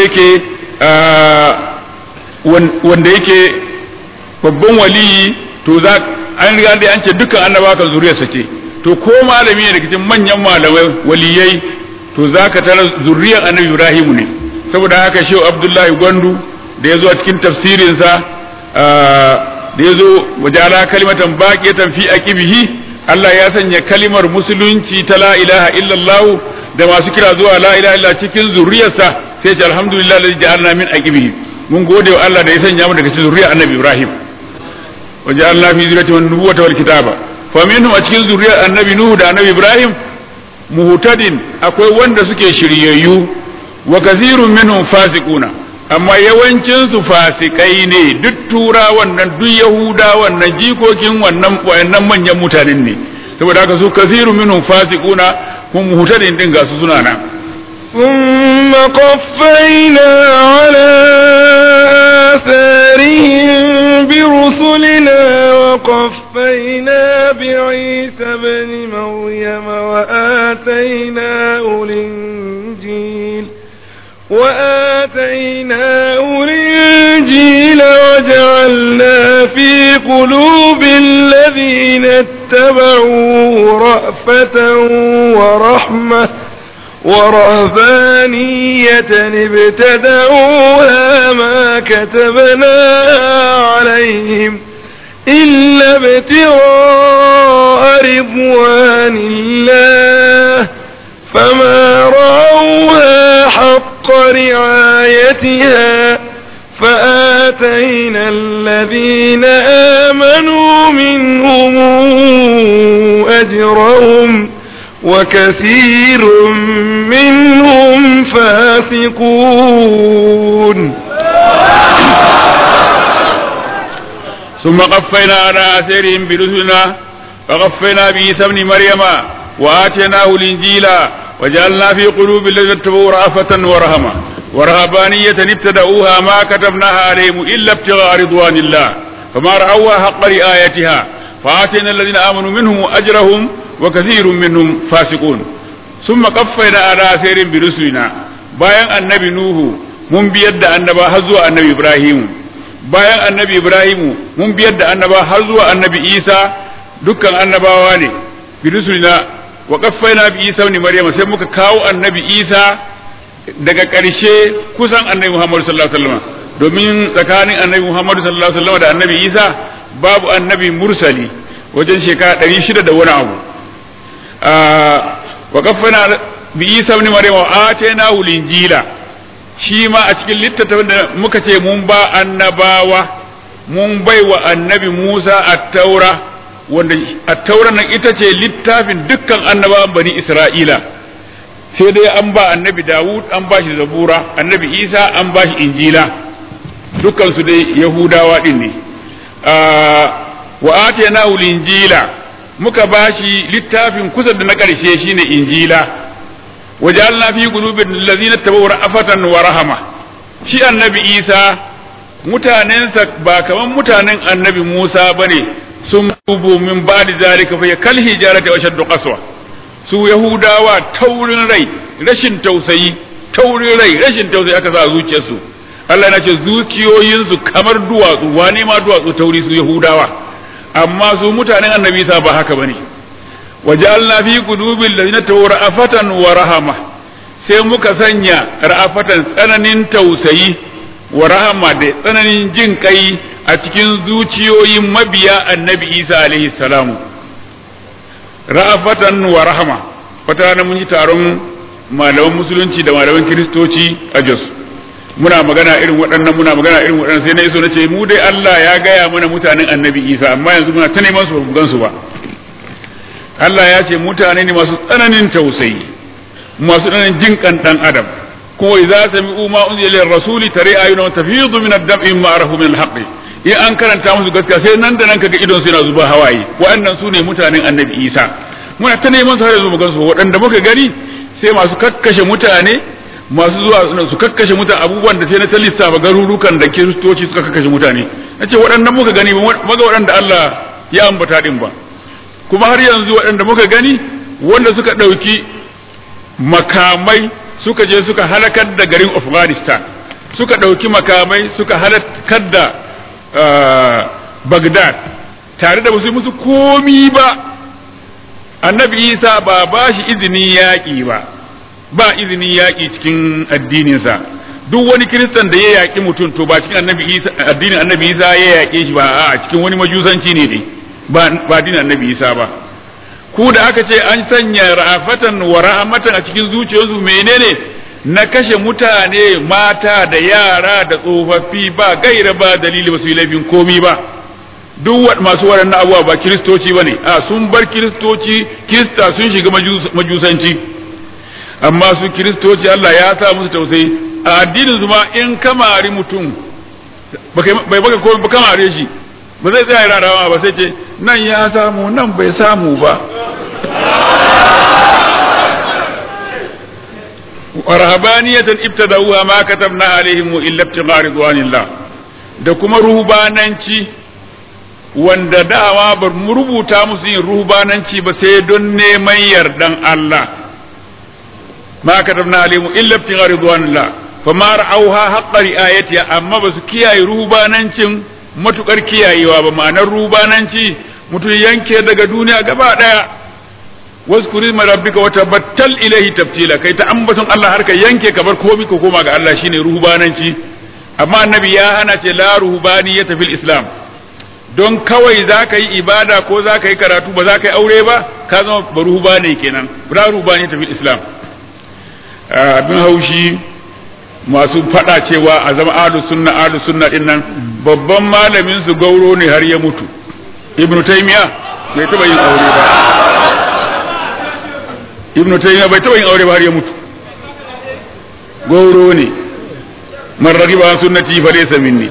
yake babban wali to za an riga da an ce dukkan annabawa kan zuriyarsa ce to ko malami ne daga cikin manyan malamai waliyai to zaka tara zuriyar annabi ibrahim ne saboda haka shehu abdullahi gwandu da yazo a cikin tafsirinsa da yazo wajala kalimatan baqiyatan fi aqibihi Allah ya sanya kalimar musulunci ta la ilaha illallah da masu kira zuwa la ilaha illa cikin zuriyarsa sai ce alhamdulillah alladhi ja'alna min aqibihi mun gode wa Allah da ya sanya mu daga cikin zuriyar annabi Ibrahim wa ja'alna fi zurriyyatihi an-nubuwwata wal kitaba fa minhum a cikin zuriyar annabi Nuhu da annabi Ibrahim muhtadin akwai wanda suke shiryayyu wa kathirun minhum fasiquna amma yawancinsu fasikai ne, duk turawan nan duk yahudawan nan jikokin wannan manyan mutanen ne, saboda haka su kasiru minhum fasiquna kuma muhtadin din ga su suna nan. ثم قفينا على آثارهم برسلنا وقفينا بعيسى بن مريم وآتيناه الإنجيل وجعلنا في قلوب الذين اتبعوه رأفة ورحمة ورهبانية ابتدعوها ما كتبناها عليهم إلا ابتغاء رضوان الله فما رعوها حق رعايتها فآتينا الذين آمنوا منهم أجرهم وكثير منهم فاسقون. ثم قفينا على آثارهم برسلنا وقفينا بعيسى ابن مريم وآتيناه الإنجيل وجعلنا في قلوب الذين اتبعوه رأفة ورحمة ورهبانية ابتدأوها ما كتبناها عليهم إلا ابتغاء رضوان الله فما رعوها حق رعايتها فآتينا الذين آمنوا منهم أجرهم وكثير منهم فاسقون. ثم قفينا على آثارهم برسلنا bayan annabi Nuhu mun biyar da annaba har zuwa annabi Ibrahim, bayan annabi Ibrahim mun biyar da annaba har zuwa annabi Isa, dukkan annabawa ne birusulina wa qaffayna bi Isa ibn Maryam, sai muka kawo annabi Isa daga ƙarshe kusan annabi Muhammad sallallahu alaihi wasallam, domin tsakanin annabi Muhammad sallallahu alaihi wasallam da annabi Isa babu annabi mursali wajen shekara 600 da wani abu. wa qaffayna bi Isa ibn Maryam wa atainahu al-injila, shi ma a cikin littattafin da muka ce mun ba annabawa, mun bai wa annabi Musa at-taura, wanda at-taura nan ita ce littafin dukkan annabawan bani Isra'ila, sai dai an ba annabi Dawud an ba shi zabura, annabi Isa an ba shi injila, dukkan su dai yahudawa din ne. wa atainahu al-injila, muka ba shi littafin kusa da na ƙarshe shine injila. wajalna fi qulubil ladzina tabawu ra'afatan wa rahama, shi annabi Isa mutanensa ba kaman mutanen annabi Musa bane, sun tubu min ba'di zalika fa kal hijarati wa shaddu qaswa. su yahudawa taurin rai, rashin tausayi aka sa a zuciyarsu. Allah na ce zuciyoyinsu kamar duwatsu, wane ma duwatsu tauri su yahudawa, amma su mutanen annabi Isa ba haka bane. wajalna fi qulubil ladina tabawu ra'afatan wa rahama, sai muka sanya ra'afatan tsananin tausayi wa rahama da tsananin jin kai a cikin zuciyoyin mabiya annabi Isa alaihi salamu. ra'afatan wa rahama, wata rana mun yi taron malaman musulunci da malaman kiristoci a Jos, muna magana irin waɗannan sai na iso na ce mu dai Allah ya gaya mana mutanen annabi Isa, amma yanzu muna ta neman su ba mu gansu ba. Allah ya ce mutane ne masu tsananin tausayi, masu tsananin jin kan dan adam, ko idza sami'u ma unzila rasuli tare ayuna tafidu min ad-dam'i ma arafu min al-haqq, in an karanta musu gaskiya sai nan da nan kaga idon su yana zuba hawaye. Waɗannan su ne mutanen annabi Isa, muna ta neman su har yanzu mu gansu. Waɗanda muka gani sai masu kakkashe mutane, masu zuwa su kakkashe mutane, abubuwan da sai na ta lissafa garurukan da kiristoci suka kakkashe mutane. nace waɗannan muka gani ba maga waɗanda Allah ya ambata din ba. Kuma har yanzu waɗanda muka gani wanda suka ɗauki makamai suka je suka halakar da garin Afghanistan, suka ɗauki makamai suka halakar da Baghdad tare da musu musu komi ba. Annabi Isa ba shi izinin yaƙi ba izinin yaƙi cikin addininsa. Duk wani kiristan da ya yaƙi mutum to ba cikin addinin Annabi Isa ya yaƙe shi ba, a cikin wani majusanci ne dai, ba addinin Annabi Isa ba. Ku da aka ce an sanya ra'afatan wa rahmatan a cikin zuciyarsu, menene na kashe mutane, mata da yara da tsofaffi ba gaira ba dalili, ba su yi laifin komi ba. Duk masu waɗannan abubuwa ba kiristoci ba ne, sun bar kirista sun shiga majusanci. Amma su kiristoci Allah ya sa musu tausayi, a addinin su ma in kamari mutum bai baka komai ba kamare shi ba zai tsaya rarawa ba sai ce nan ya samu nan bai samu ba warhabaniyatan ibtada'uha ma katabna alaihim illa ibtigha ridwanillah da kuma ruhbananci wanda da'awa bar mu rubuta musu yin ruhbananci ba sai don neman yardan Allah ma katabna alaihim illa ibtigha ridwanillah fama ra'awha haqqa ri'ayatiha amma basu kiyaye ruhbanancin matukar kiyayewa ba ma'anar ruhbananci mutum yanke daga duniya gaba daya waskuri ma rabbika wa tabattal ilayhi tabtila kai ta ambaton Allah har ka yanke ka bar komai ko koma ga Allah shine ruhbananci amma annabi ya hana ce la ruhbaniyata fil islam don kawai zaka yi ibada ko zaka yi karatu ba zaka yi aure ba ka zama ba ruhbani kenan la ruhbaniyata fil islam abin haushi masu fada cewa a zama ahlus sunna din nan babban malamin su gauro ne har ya mutu ibnu taymiya bai taba yin aure ba ibnu taymiya bai taba yin aure ba har ya mutu gauro ne man ragiba an sunnati fa laysa minni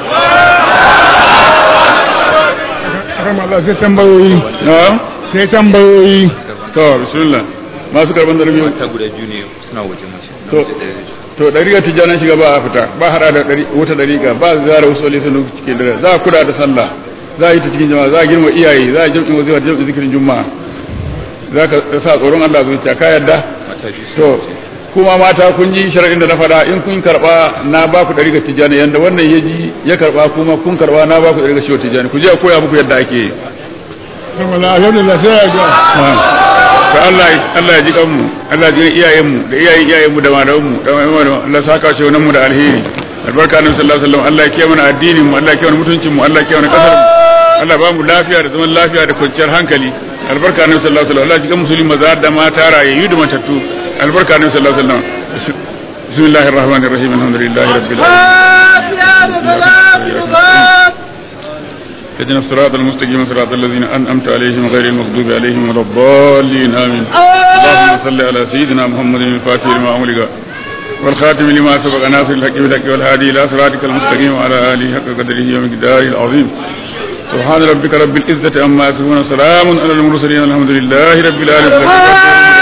sai tambayoyi sai tambayoyi to bismillah masu karban da rubiyo ta guda biyu ne suna waje mace to dariga tijana shiga ba a fita ba hada da wata dariga ba zara wasu wali sun cikin dare za a kula da sallah za a yi ta cikin jama'a za a girma iyaye za a jam'in wazifa jam'in zikirin juma'a za ka sa tsoron Allah zuciya ka yadda to kuma mata kun ji shar'in da na faɗa in kun karba na ba ku dariga tijana yanda wannan ya ji ya karba kuma kun karba na ba ku dariga shi tijana ku je a koya muku yadda ake yi alhamdulillah sai ga to Allah ya ji kanmu Allah ya ji iyayenmu da iyayenmu da malamanmu da Allah saka shi wannan mu da alheri albarka annabi sallallahu alaihi wasallam Allah ya kiyaye mana addinin mu Allah ya kiyaye mutuncin mu Allah ya kiyaye kasar mu Allah ba mu lafiya da zaman lafiya da kwanciyar hankali albarka annabi sallallahu alaihi wasallam Allah ya ji kan musulmi maza da mata rayayyu da matattu albarka annabi sallallahu alaihi wasallam bismillahir rahmanir rahim alhamdulillahi rabbil alamin اهدنا الصراط المستقيم صراط الذين انعمت عليهم غير المغضوب عليهم ولا الضالين امين اللهم صل على سيدنا محمد الفاتح لما أغلق والخاتم لما سبق ناصر الحق بالحق والهادي الى صراطك المستقيم وعلى اله حق قدره ومقداره العظيم سبحان ربك رب العزه عما يصفون سلام على المرسلين الحمد لله رب العالمين